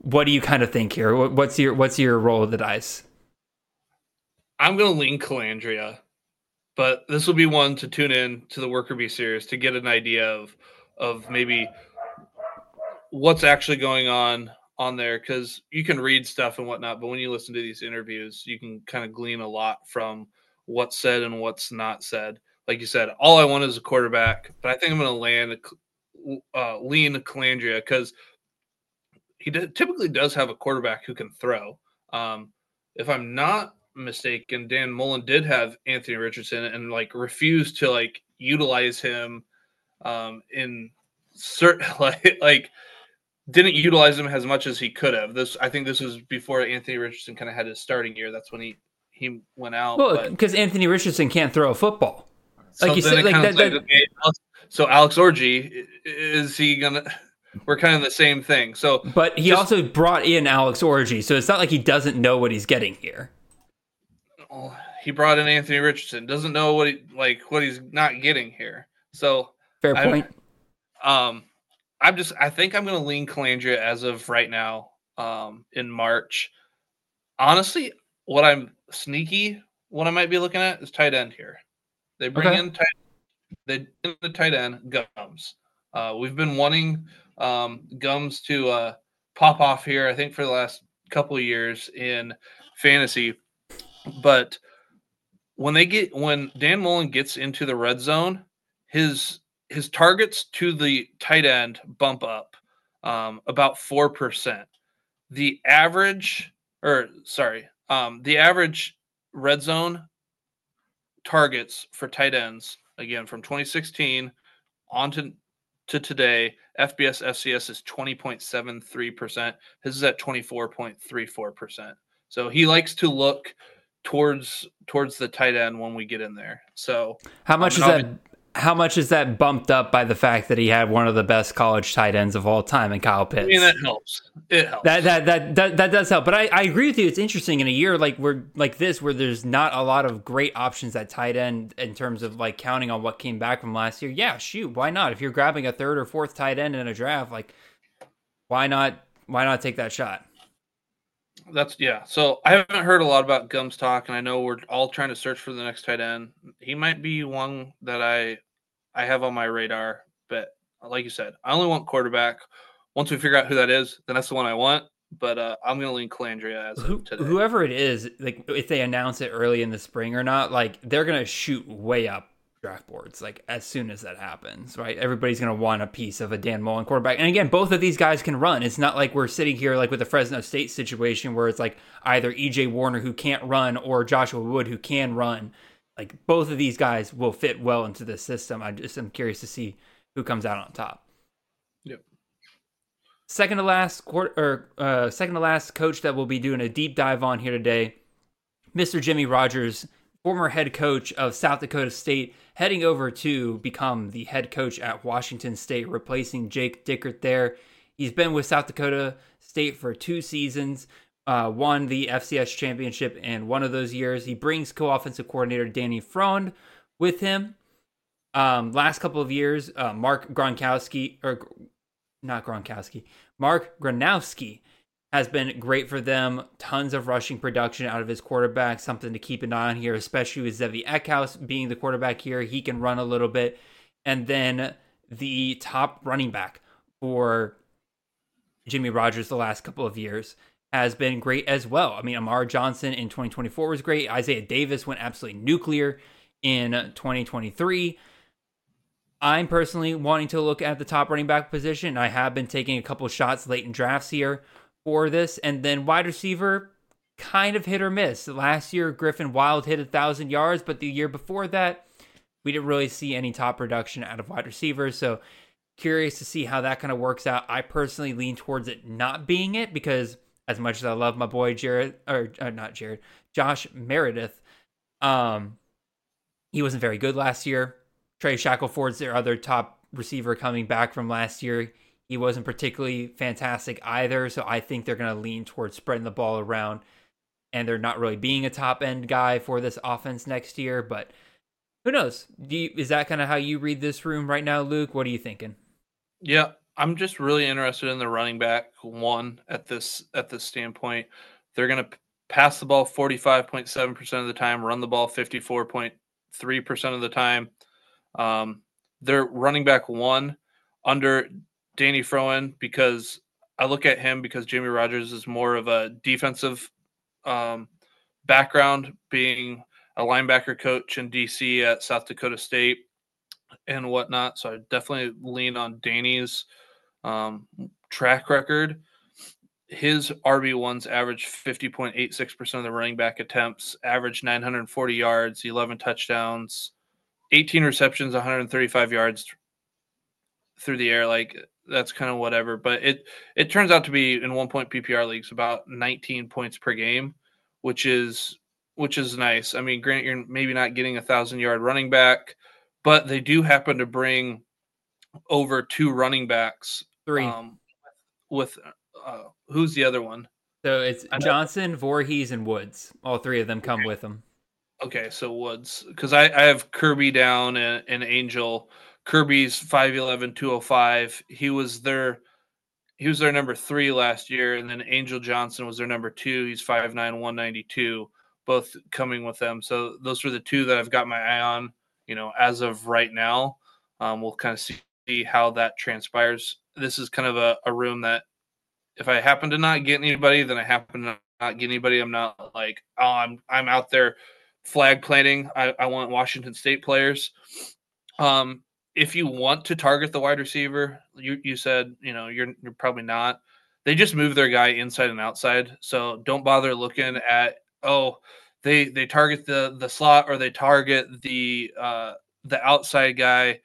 what do you kind of think here? What's your roll of the dice? I'm going to lean Calandria, but this will be one to tune in to the Worker Bee series to get an idea of maybe what's actually going on there, because you can read stuff and whatnot, but when you listen to these interviews, you can kind of glean a lot from what's said and what's not said. Like you said, all I want is a quarterback, but I think I'm going to lean Calandria because he typically does have a quarterback who can throw. If I'm not mistaken, Dan Mullen did have Anthony Richardson and like refused to like utilize him in certain like didn't utilize him as much as he could have. I think this was before Anthony Richardson kind of had his starting year. That's when he went out. Well, because Anthony Richardson can't throw a football. Like so you said, like that. Okay, so Alex Orji, is he gonna? We're kind of the same thing. So, but he also brought in Alex Orji, so it's not like he doesn't know what he's getting here. He brought in Anthony Richardson, doesn't know what he's not getting here. So fair point. I think I'm going to lean Calandria as of right now. In March, honestly, what I might be looking at is tight end here. They bring in the tight end Gums. We've been wanting Gums to pop off here, I think, for the last couple of years in fantasy. But when Dan Mullen gets into the red zone, his targets to the tight end bump up about 4%. The average red zone targets for tight ends, again, from 2016 on to today, FBS FCS is 20.73%. His is at 24.34%. So he likes to look towards the tight end when we get in there. So how much is that bumped up by the fact that he had one of the best college tight ends of all time in Kyle Pitts? I mean, that helps. It helps. That does help. But I agree with you. It's interesting in a year where there's not a lot of great options at tight end in terms of like counting on what came back from last year. Yeah, shoot, why not? If you're grabbing a third or fourth tight end in a draft, like why not take that shot? So I haven't heard a lot about Gums talk, and I know we're all trying to search for the next tight end. He might be one that I have on my radar, but like you said, I only want quarterback. Once we figure out who that is, then that's the one I want. But I'm going to lean Calandria as of today. Whoever it is, like if they announce it early in the spring or not, like they're going to shoot way up draft boards like as soon as that happens, right? Everybody's going to want a piece of a Dan Mullen quarterback. And again, both of these guys can run. It's not like we're sitting here like with the Fresno State situation where it's like either EJ Warner who can't run or Joshua Wood who can run. Like both of these guys will fit well into the system. I'm curious to see who comes out on top. Yep. Second to last coach that we'll be doing a deep dive on here today, Mr. Jimmy Rogers, former head coach of South Dakota State, heading over to become the head coach at Washington State, replacing Jake Dickert there. He's been with South Dakota State for 2 seasons, won the FCS championship in one of those years. He brings co-offensive coordinator Danny Freund with him. Last couple of years, Mark Gronowski has been great for them. Tons of rushing production out of his quarterback. Something to keep an eye on here, especially with Zevi Eckhouse being the quarterback here. He can run a little bit. And then the top running back for Jimmy Rogers the last couple of years has been great as well. I mean, Amar Johnson in 2024 was great. Isaiah Davis went absolutely nuclear in 2023. I'm personally wanting to look at the top running back position. I have been taking a couple shots late in drafts here for this. And then wide receiver, kind of hit or miss. Last year, Griffin Wild hit 1,000 yards, but the year before that, we didn't really see any top production out of wide receivers. So curious to see how that kind of works out. I personally lean towards it not being it because as much as I love my boy Josh Meredith, he wasn't very good last year. Trey Shackleford's their other top receiver coming back from last year. He wasn't particularly fantastic either, so I think they're going to lean towards spreading the ball around, and they're not really being a top-end guy for this offense next year, but who knows? Is that kind of how you read this room right now, Luke? What are you thinking? Yeah, I'm just really interested in the running back one at this standpoint. They're going to pass the ball 45.7% of the time, run the ball 54.3% of the time. They're running back one under Danny Froen because I look at him because Jamie Rogers is more of a defensive background, being a linebacker coach in DC at South Dakota State and whatnot. So I definitely lean on Danny's track record. His RB1s average 50.86% of the running back attempts, average 940 yards, 11 touchdowns, 18 receptions, 135 yards through the air. Like, that's kind of whatever. But it turns out to be, in 1-point PPR leagues, about 19 points per game, which is nice. I mean, granted, you're maybe not getting 1,000-yard running back, but they do happen to bring over 2 running backs. 3. With who's the other one? So it's Johnson, Voorhees, and Woods. All 3 of them come with them. Okay, so Woods, because I have Kirby down and Angel. Kirby's 5'11", 205. He was their number 3 last year, and then Angel Johnson was their number 2. He's 5'9", 192, both coming with them. So those are the 2 that I've got my eye on, as of right now. We'll kind of see how that transpires. This is kind of a room that if I happen to not get anybody, then I happen to not get anybody. I'm not like, oh, I'm out there flag planting. I want Washington State players. If you want to target the wide receiver, you said, you're probably not. They just move their guy inside and outside. So don't bother looking at, they target the slot or they target the outside guy.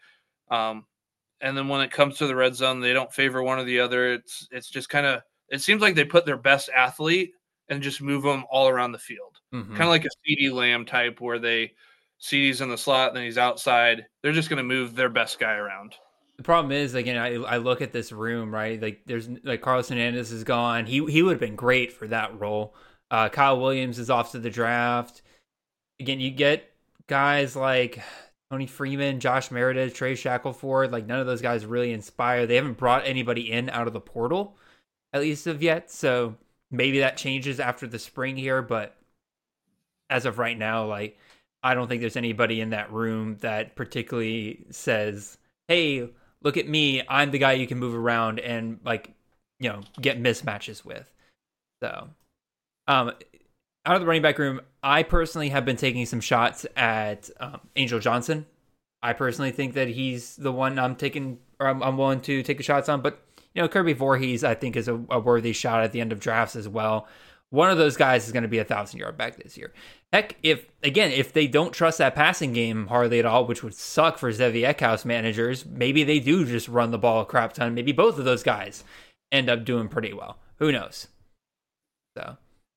And then when it comes to the red zone, they don't favor one or the other. It's just kind of, it seems like they put their best athlete and just move them all around the field. Mm-hmm. Kind of like a CeeDee Lamb type where CeeDee's in the slot and then he's outside. They're just going to move their best guy around. The problem is, again, I look at this room, right? Like, there's like Carlos Hernandez is gone. He would have been great for that role. Kyle Williams is off to the draft. Again, you get guys like Tony Freeman, Josh Meredith, Trey Shackelford. Like, none of those guys really inspire. They haven't brought anybody in out of the portal, at least of yet. So maybe that changes after the spring here. But as of right now, like, I don't think there's anybody in that room that particularly says, hey, look at me, I'm the guy you can move around and, like, get mismatches with. So, out of the running back room, I personally have been taking some shots at Angel Johnson. I personally think that he's the one I'm willing to take the shots on. But, Kirby Voorhees, I think, is a worthy shot at the end of drafts as well. One of those guys is going to be 1,000-yard back this year. Heck, if they don't trust that passing game hardly at all, which would suck for Zevi Eckhouse managers, maybe they do just run the ball a crap ton. Maybe both of those guys end up doing pretty well. Who knows? So,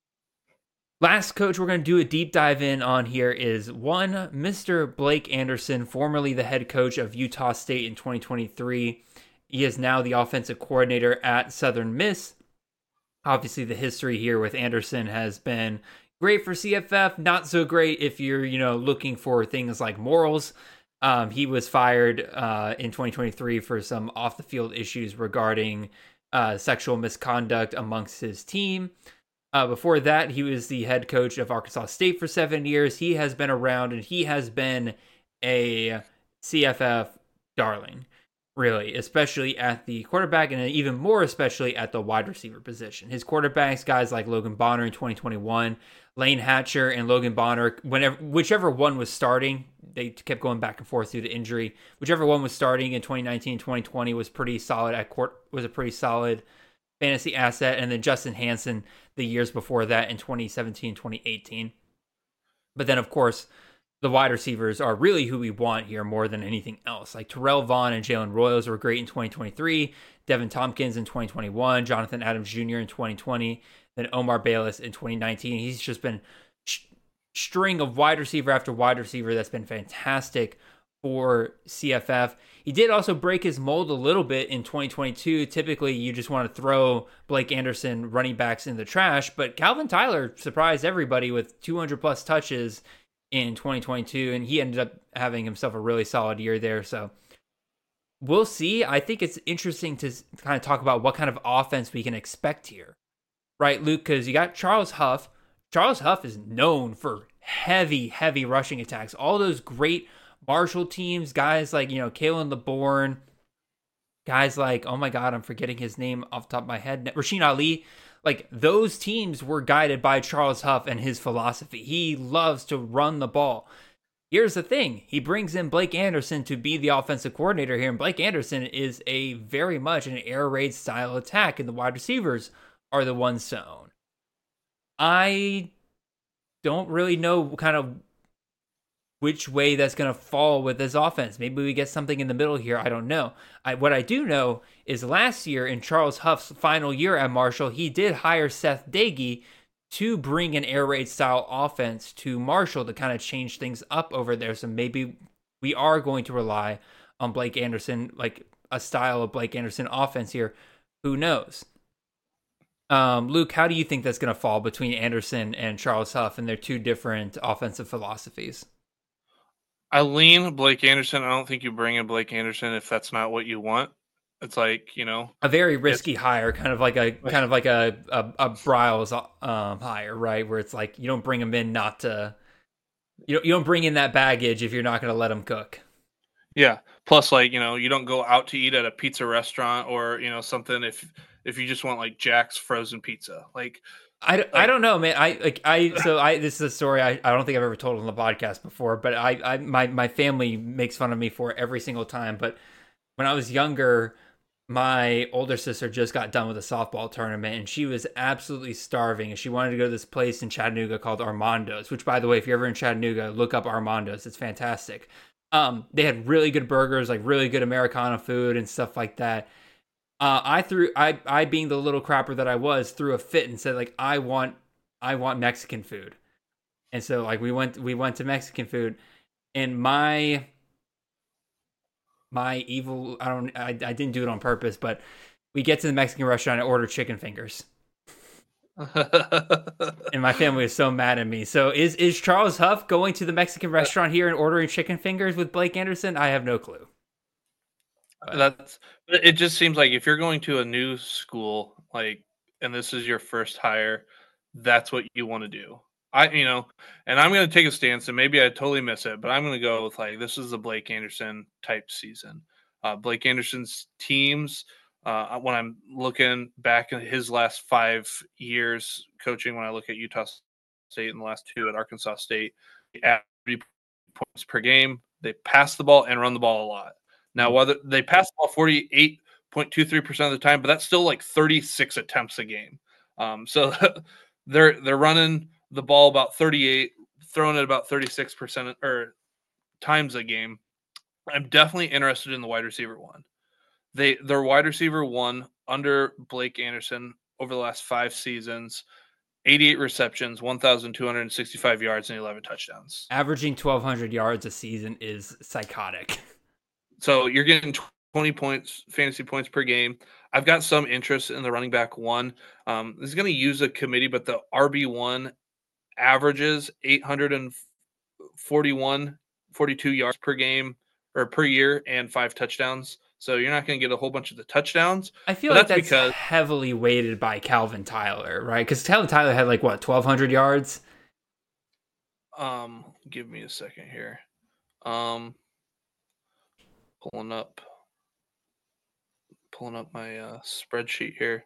last coach we're going to do a deep dive in on here is one Mr. Blake Anderson, formerly the head coach of Utah State in 2023. He is now the offensive coordinator at Southern Miss. Obviously, the history here with Anderson has been great for CFF, not so great if you're, looking for things like morals. He was fired in 2023 for some off-the-field issues regarding sexual misconduct amongst his team. Before that, he was the head coach of Arkansas State for 7 years. He has been around, and he has been a CFF darling. Really, especially at the quarterback and even more especially at the wide receiver position. His quarterbacks, guys like Logan Bonner in 2021, Lane Hatcher and Logan Bonner, whichever one was starting, they kept going back and forth due to injury. Whichever one was starting in 2019 and 2020 was pretty solid was a pretty solid fantasy asset. And then Justin Hansen the years before that in 2017, 2018. But then, of course, the wide receivers are really who we want here more than anything else. Like Terrell Vaughn and Jalen Royals were great in 2023, Devin Tompkins in 2021, Jonathan Adams Jr. in 2020, then Omar Bayless in 2019. He's just been string of wide receiver after wide receiver that's been fantastic for CFF. He did also break his mold a little bit in 2022. Typically, you just want to throw Blake Anderson running backs in the trash, but Calvin Tyler surprised everybody with 200-plus touches in 2022, and he ended up having himself a really solid year there. So we'll see. I think it's interesting to kind of talk about what kind of offense we can expect here. Right, Luke, because you got Charles Huff. Charles Huff is known for heavy rushing attacks. All those great Marshall teams, guys like, Kalen LeBourne, guys like, oh my God, I'm forgetting his name off the top of my head, Rasheen Ali. Like, those teams were guided by Charles Huff and his philosophy. He loves to run the ball. Here's the thing. He brings in Blake Anderson to be the offensive coordinator here, and Blake Anderson is a very much an air raid style attack, and the wide receivers are the ones to own. I don't really know kind of which way that's going to fall with this offense. Maybe we get something in the middle here. I don't know. What I do know is last year in Charles Huff's final year at Marshall, he did hire Seth Dagey to bring an air raid style offense to Marshall to kind of change things up over there. So maybe we are going to rely on Blake Anderson, like a style of Blake Anderson offense here. Who knows? Luke, how do you think that's going to fall between Anderson and Charles Huff and their two different offensive philosophies? I lean Blake Anderson. I don't think you bring in Blake Anderson if that's not what you want. It's like, a very risky hire, kind of like a Bryles hire, right? Where it's like you don't bring him in not to, you don't bring in that baggage if you're not going to let him cook. Yeah. Plus, like, you don't go out to eat at a pizza restaurant or something if you just want like Jack's frozen pizza. Like, I don't know, man. This is a story I don't think I've ever told on the podcast before, but my family makes fun of me for it every single time. But when I was younger, my older sister just got done with a softball tournament, and she was absolutely starving, and she wanted to go to this place in Chattanooga called Armando's, which, by the way, if you're ever in Chattanooga, look up Armando's. It's fantastic. They had really good burgers, like really good Americana food and stuff like that. I being the little crapper that I was, threw a fit and said, like, I want Mexican food. And so, like, we went to Mexican food, and my evil, I didn't do it on purpose, but we get to the Mexican restaurant and order chicken fingers. And my family was so mad at me. So is Charles Huff going to the Mexican restaurant here and ordering chicken fingers with Blake Anderson? I have no clue. It just seems like if you're going to a new school, like, and this is your first hire, that's what you want to do. And I'm going to take a stance, and maybe I totally miss it, but I'm going to go with, like, this is the Blake Anderson type season. Blake Anderson's teams, when I'm looking back at his last 5 years coaching, when I look at Utah State and the last 2 at Arkansas State, at 30 points per game, they pass the ball and run the ball a lot. Now, whether they pass the ball 48.23% of the time, but that's still like 36 attempts a game. So they're running the ball about 38, throwing it about 36% or times a game. I'm definitely interested in the wide receiver one. Their wide receiver one under Blake Anderson over the last 5 seasons, 88 receptions, 1,265 yards, and 11 touchdowns. Averaging 1,200 yards a season is psychotic. So you're getting 20 points, fantasy points per game. I've got some interest in the running back one. This is going to use a committee, but the RB1 averages 42 yards per game or per year and 5 touchdowns. So you're not going to get a whole bunch of the touchdowns. I feel like that's because heavily weighted by Calvin Tyler, right? Because Calvin Tyler had 1,200 yards. Give me a second here. Pulling up my spreadsheet here.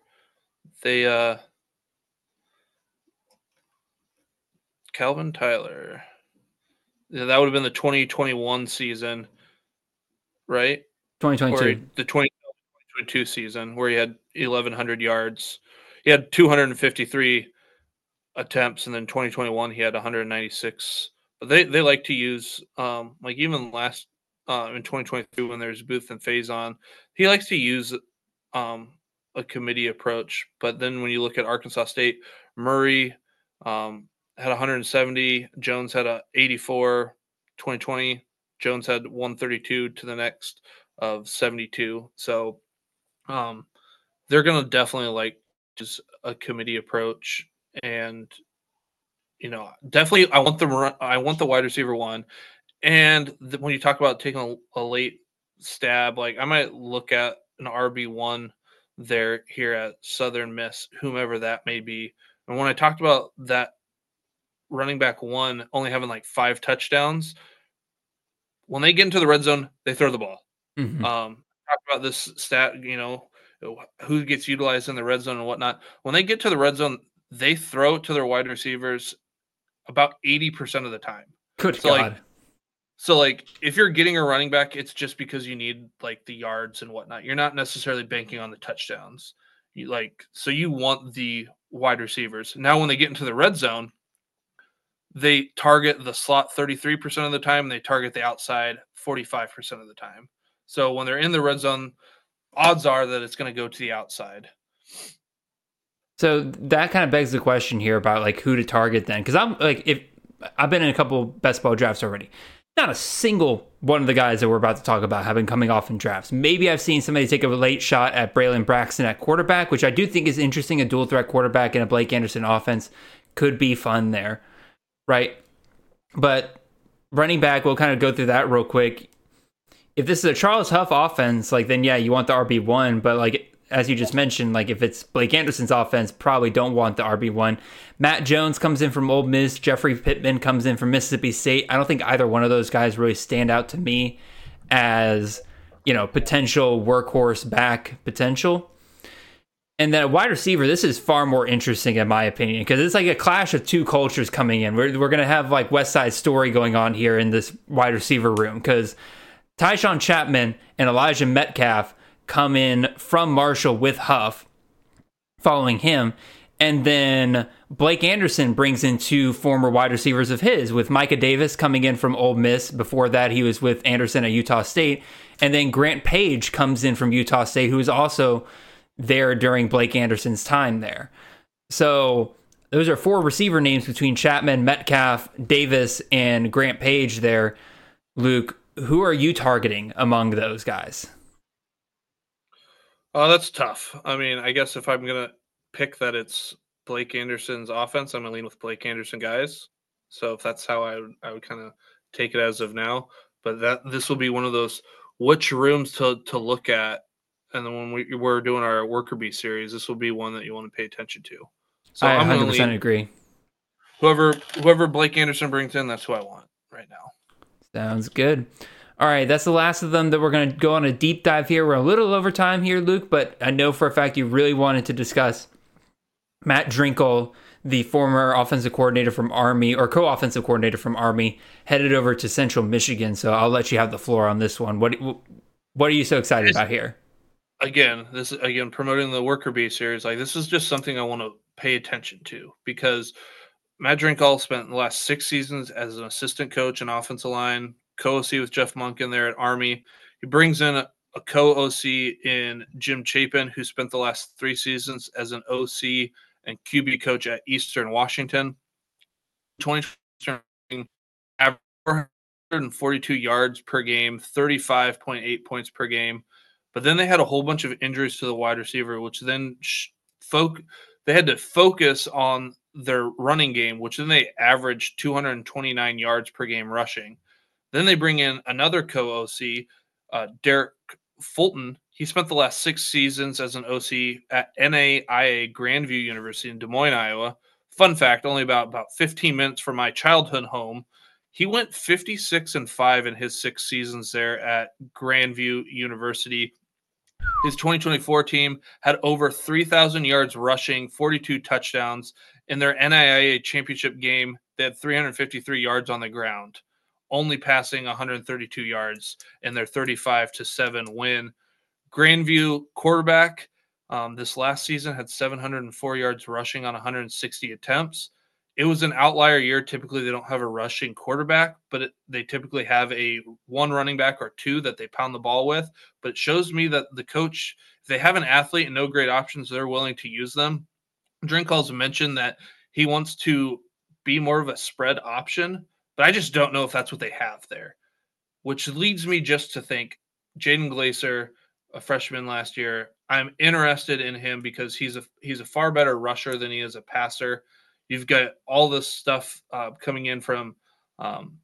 Calvin Tyler. That would have been the 2021 season, right? 2022. Or the 2022 season where he had 1,100 yards. He had 253 attempts, and then 2021 he had 196. But they like to use even last in 2023 when there's Booth and Faison, he likes to use a committee approach. But then when you look at Arkansas State, Murray had 170, Jones had a 84. 2020, Jones had 132 to the next of 72. So they're going to definitely like just a committee approach. And definitely I want the wide receiver one. And when you talk about taking a late stab. Like I might look at an RB1 there here at Southern Miss, whomever that may be. And when I talked about that running back one only having like 5 touchdowns, when they get into the red zone, they throw the ball. Mm-hmm. Talk about this stat, who gets utilized in the red zone and whatnot. When they get to the red zone, they throw it to their wide receivers about 80% of the time. Good God. So if you're getting a running back, it's just because you need like the yards and whatnot. You're not necessarily banking on the touchdowns. So you want the wide receivers. Now, when they get into the red zone, they target the slot 33% of the time. They target the outside 45% of the time. So when they're in the red zone, odds are that it's going to go to the outside. So that kind of begs the question here about like who to target then. Because I've been in a couple best ball drafts already. Not a single one of the guys that we're about to talk about have been coming off in drafts. Maybe I've seen somebody take a late shot at Braylon Braxton at quarterback, which I do think is interesting. A dual threat quarterback in a Blake Anderson offense could be fun there, right? But running back, we'll kind of go through that real quick. If this is a Charles Huff offense, then yeah, you want the RB1, but as you just mentioned, if it's Blake Anderson's offense, probably don't want the RB1. Matt Jones comes in from Ole Miss. Jeffrey Pittman comes in from Mississippi State. I don't think either one of those guys really stand out to me as, potential workhorse back potential. And then a wide receiver, this is far more interesting in my opinion, because it's like a clash of two cultures coming in. We're going to have West Side Story going on here in this wide receiver room, because Tyshawn Chapman and Elijah Metcalf come in from Marshall with Huff following him. And then Blake Anderson brings in 2 former wide receivers of his, with Micah Davis coming in from Ole Miss. Before that, he was with Anderson at Utah State. And then Grant Page comes in from Utah State, who was also there during Blake Anderson's time there. So those are 4 receiver names between Chapman, Metcalf, Davis, and Grant Page there. Luke, who are you targeting among those guys? Oh, that's tough. I mean, I guess if I'm going to pick that it's Blake Anderson's offense, I'm going to lean with Blake Anderson guys. So if that's how I would kind of take it as of now. But this will be one of those which rooms to look at. And then when we're doing our Worker Bee series, this will be one that you want to pay attention to. So I 100% agree. Whoever Blake Anderson brings in, that's who I want right now. Sounds good. All right, that's the last of them that we're going to go on a deep dive here. We're a little over time here, Luke, but I know for a fact you really wanted to discuss Matt Drinkle, the former offensive coordinator from Army, or co-offensive coordinator from Army, headed over to Central Michigan. So I'll let you have the floor on this one. What are you so excited about here? Again, promoting the Worker Bee series, this is just something I want to pay attention to, because Matt Drinkle spent the last 6 seasons as an assistant coach and offensive line, co-OC with Jeff Monken there at Army. He brings in a co-OC in Jim Chapin, who spent the last 3 seasons as an OC and QB coach at Eastern Washington. 2020, average 442 yards per game, 35.8 points per game. But then they had a whole bunch of injuries to the wide receiver, which then they had to focus on their running game, which then they averaged 229 yards per game rushing. Then they bring in another co-OC, Derek Fulton. He spent the last 6 seasons as an OC at NAIA Grandview University in Des Moines, Iowa. Fun fact, only about 15 minutes from my childhood home. He went 56-5 in his 6 seasons there at Grandview University. His 2024 team had over 3,000 yards rushing, 42 touchdowns. In their NAIA championship game, they had 353 yards on the ground, only passing 132 yards in their 35-7 win. Grandview quarterback this last season had 704 yards rushing on 160 attempts. It was an outlier year. Typically, they don't have a rushing quarterback, but they typically have a 1 running back or 2 that they pound the ball with. But it shows me that the coach, if they have an athlete and no great options, they're willing to use them. Drinkle's mentioned that he wants to be more of a spread option, but I just don't know if that's what they have there, which leads me just to think Jaden Glaser, a freshman last year, I'm interested in him because he's a far better rusher than he is a passer. You've got all this stuff coming in from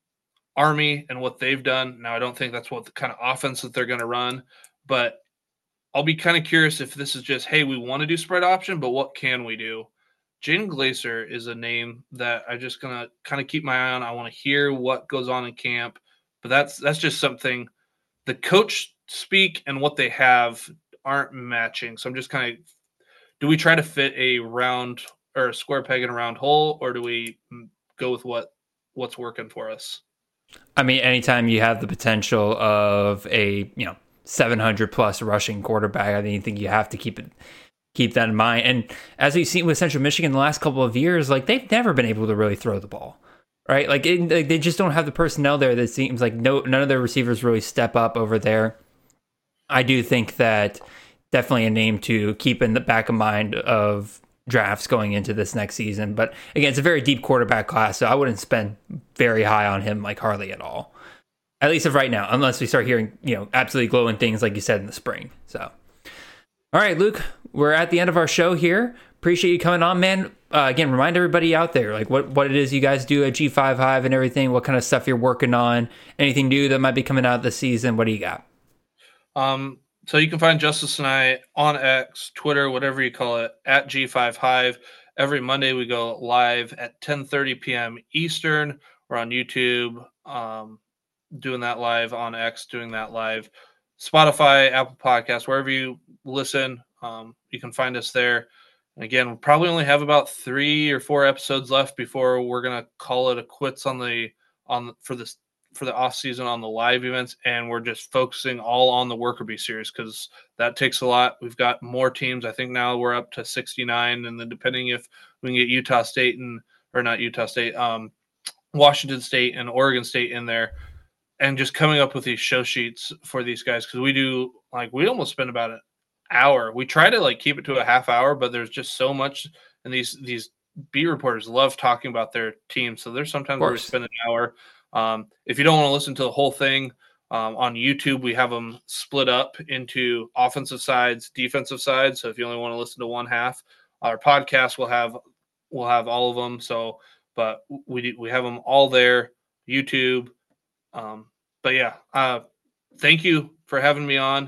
Army and what they've done. Now, I don't think that's what the kind of offense that they're going to run, but I'll be kind of curious if this is just, hey, we want to do spread option, but what can we do? Jaden Glaser is a name that I'm just going to kind of keep my eye on. I want to hear what goes on in camp, but that's just something the coach speak and what they have aren't matching. So I'm just kind of, do we try to fit a round or a square peg in a round hole, or do we go with what's working for us? I mean, anytime you have the potential of a 700 plus rushing quarterback, I think you have to keep that in mind. And as we've seen with Central Michigan the last couple of years, like they've never been able to really throw the ball, right? Like they just don't have the personnel there. That seems like none of their receivers really step up over there. I do think that definitely a name to keep in the back of mind of drafts going into this next season. But again, it's a very deep quarterback class, so I wouldn't spend very high on him like hardly at all. At least of right now, unless we start hearing, absolutely glowing things like you said in the spring. So, all right, Luke, we're at the end of our show here. Appreciate you coming on, man. Again, remind everybody out there, like what it is you guys do at G5 Hive and everything, what kind of stuff you're working on, anything new that might be coming out this season. What do you got? So you can find Justice and I on X, Twitter, whatever you call it, at G5 Hive. Every Monday we go live at 10:30 p.m. Eastern. We're on YouTube, doing that live, on X, doing that live, Spotify, Apple Podcasts, wherever you listen, you can find us there. And again, we'll probably only have about 3 or 4 episodes left before we're going to call it a quits for the off season on the live events. And we're just focusing all on the Worker Bee series, because that takes a lot. We've got more teams. I think now we're up to 69. And then depending if we can get Washington State and Oregon State in there, and just coming up with these show sheets for these guys. Cause we almost spend about an hour. We try to keep it to a half hour, but there's just so much. And these beat reporters love talking about their team. So there's sometimes where we spend an hour. If you don't want to listen to the whole thing, on YouTube, we have them split up into offensive sides, defensive sides. So if you only want to listen to one half, our podcast will have all of them. So, but we have them all there, YouTube. But yeah, thank you for having me on.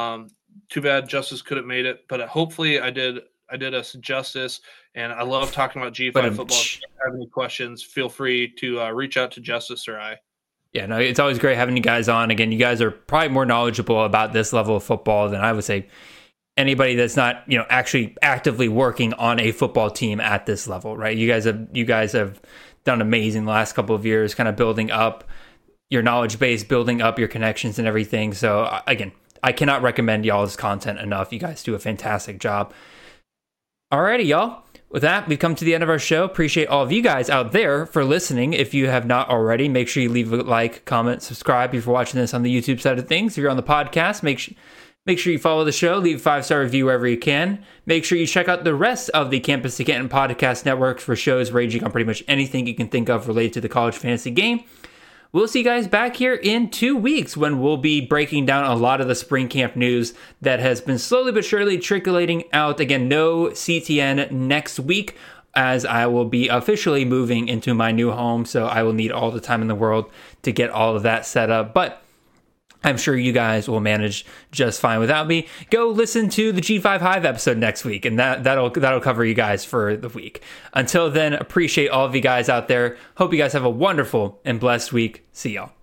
Too bad Justice couldn't made it, but hopefully I did us justice. And I love talking about G5 football. If you have any questions, feel free to reach out to Justice or I. Yeah, no, it's always great having you guys on. Again, you guys are probably more knowledgeable about this level of football than I would say anybody that's not, actually actively working on a football team at this level, right? You guys have done amazing the last couple of years, kind of building up your knowledge base, building up your connections and everything. So again, I cannot recommend y'all's content enough. You guys do a fantastic job. Alrighty, y'all. With that, we've come to the end of our show. Appreciate all of you guys out there for listening. If you have not already, make sure you leave a like, comment, subscribe if you're watching this on the YouTube side of things. If you're on the podcast, make sure you follow the show. Leave a 5-star review wherever you can. Make sure you check out the rest of the Campus to Canton podcast network for shows ranging on pretty much anything you can think of related to the college fantasy game. We'll see you guys back here in 2 weeks when we'll be breaking down a lot of the spring camp news that has been slowly but surely trickling out. Again, no CTN next week, as I will be officially moving into my new home, so I will need all the time in the world to get all of that set up. But I'm sure you guys will manage just fine without me. Go listen to the G5 Hive episode next week, and that'll cover you guys for the week. Until then, appreciate all of you guys out there. Hope you guys have a wonderful and blessed week. See y'all.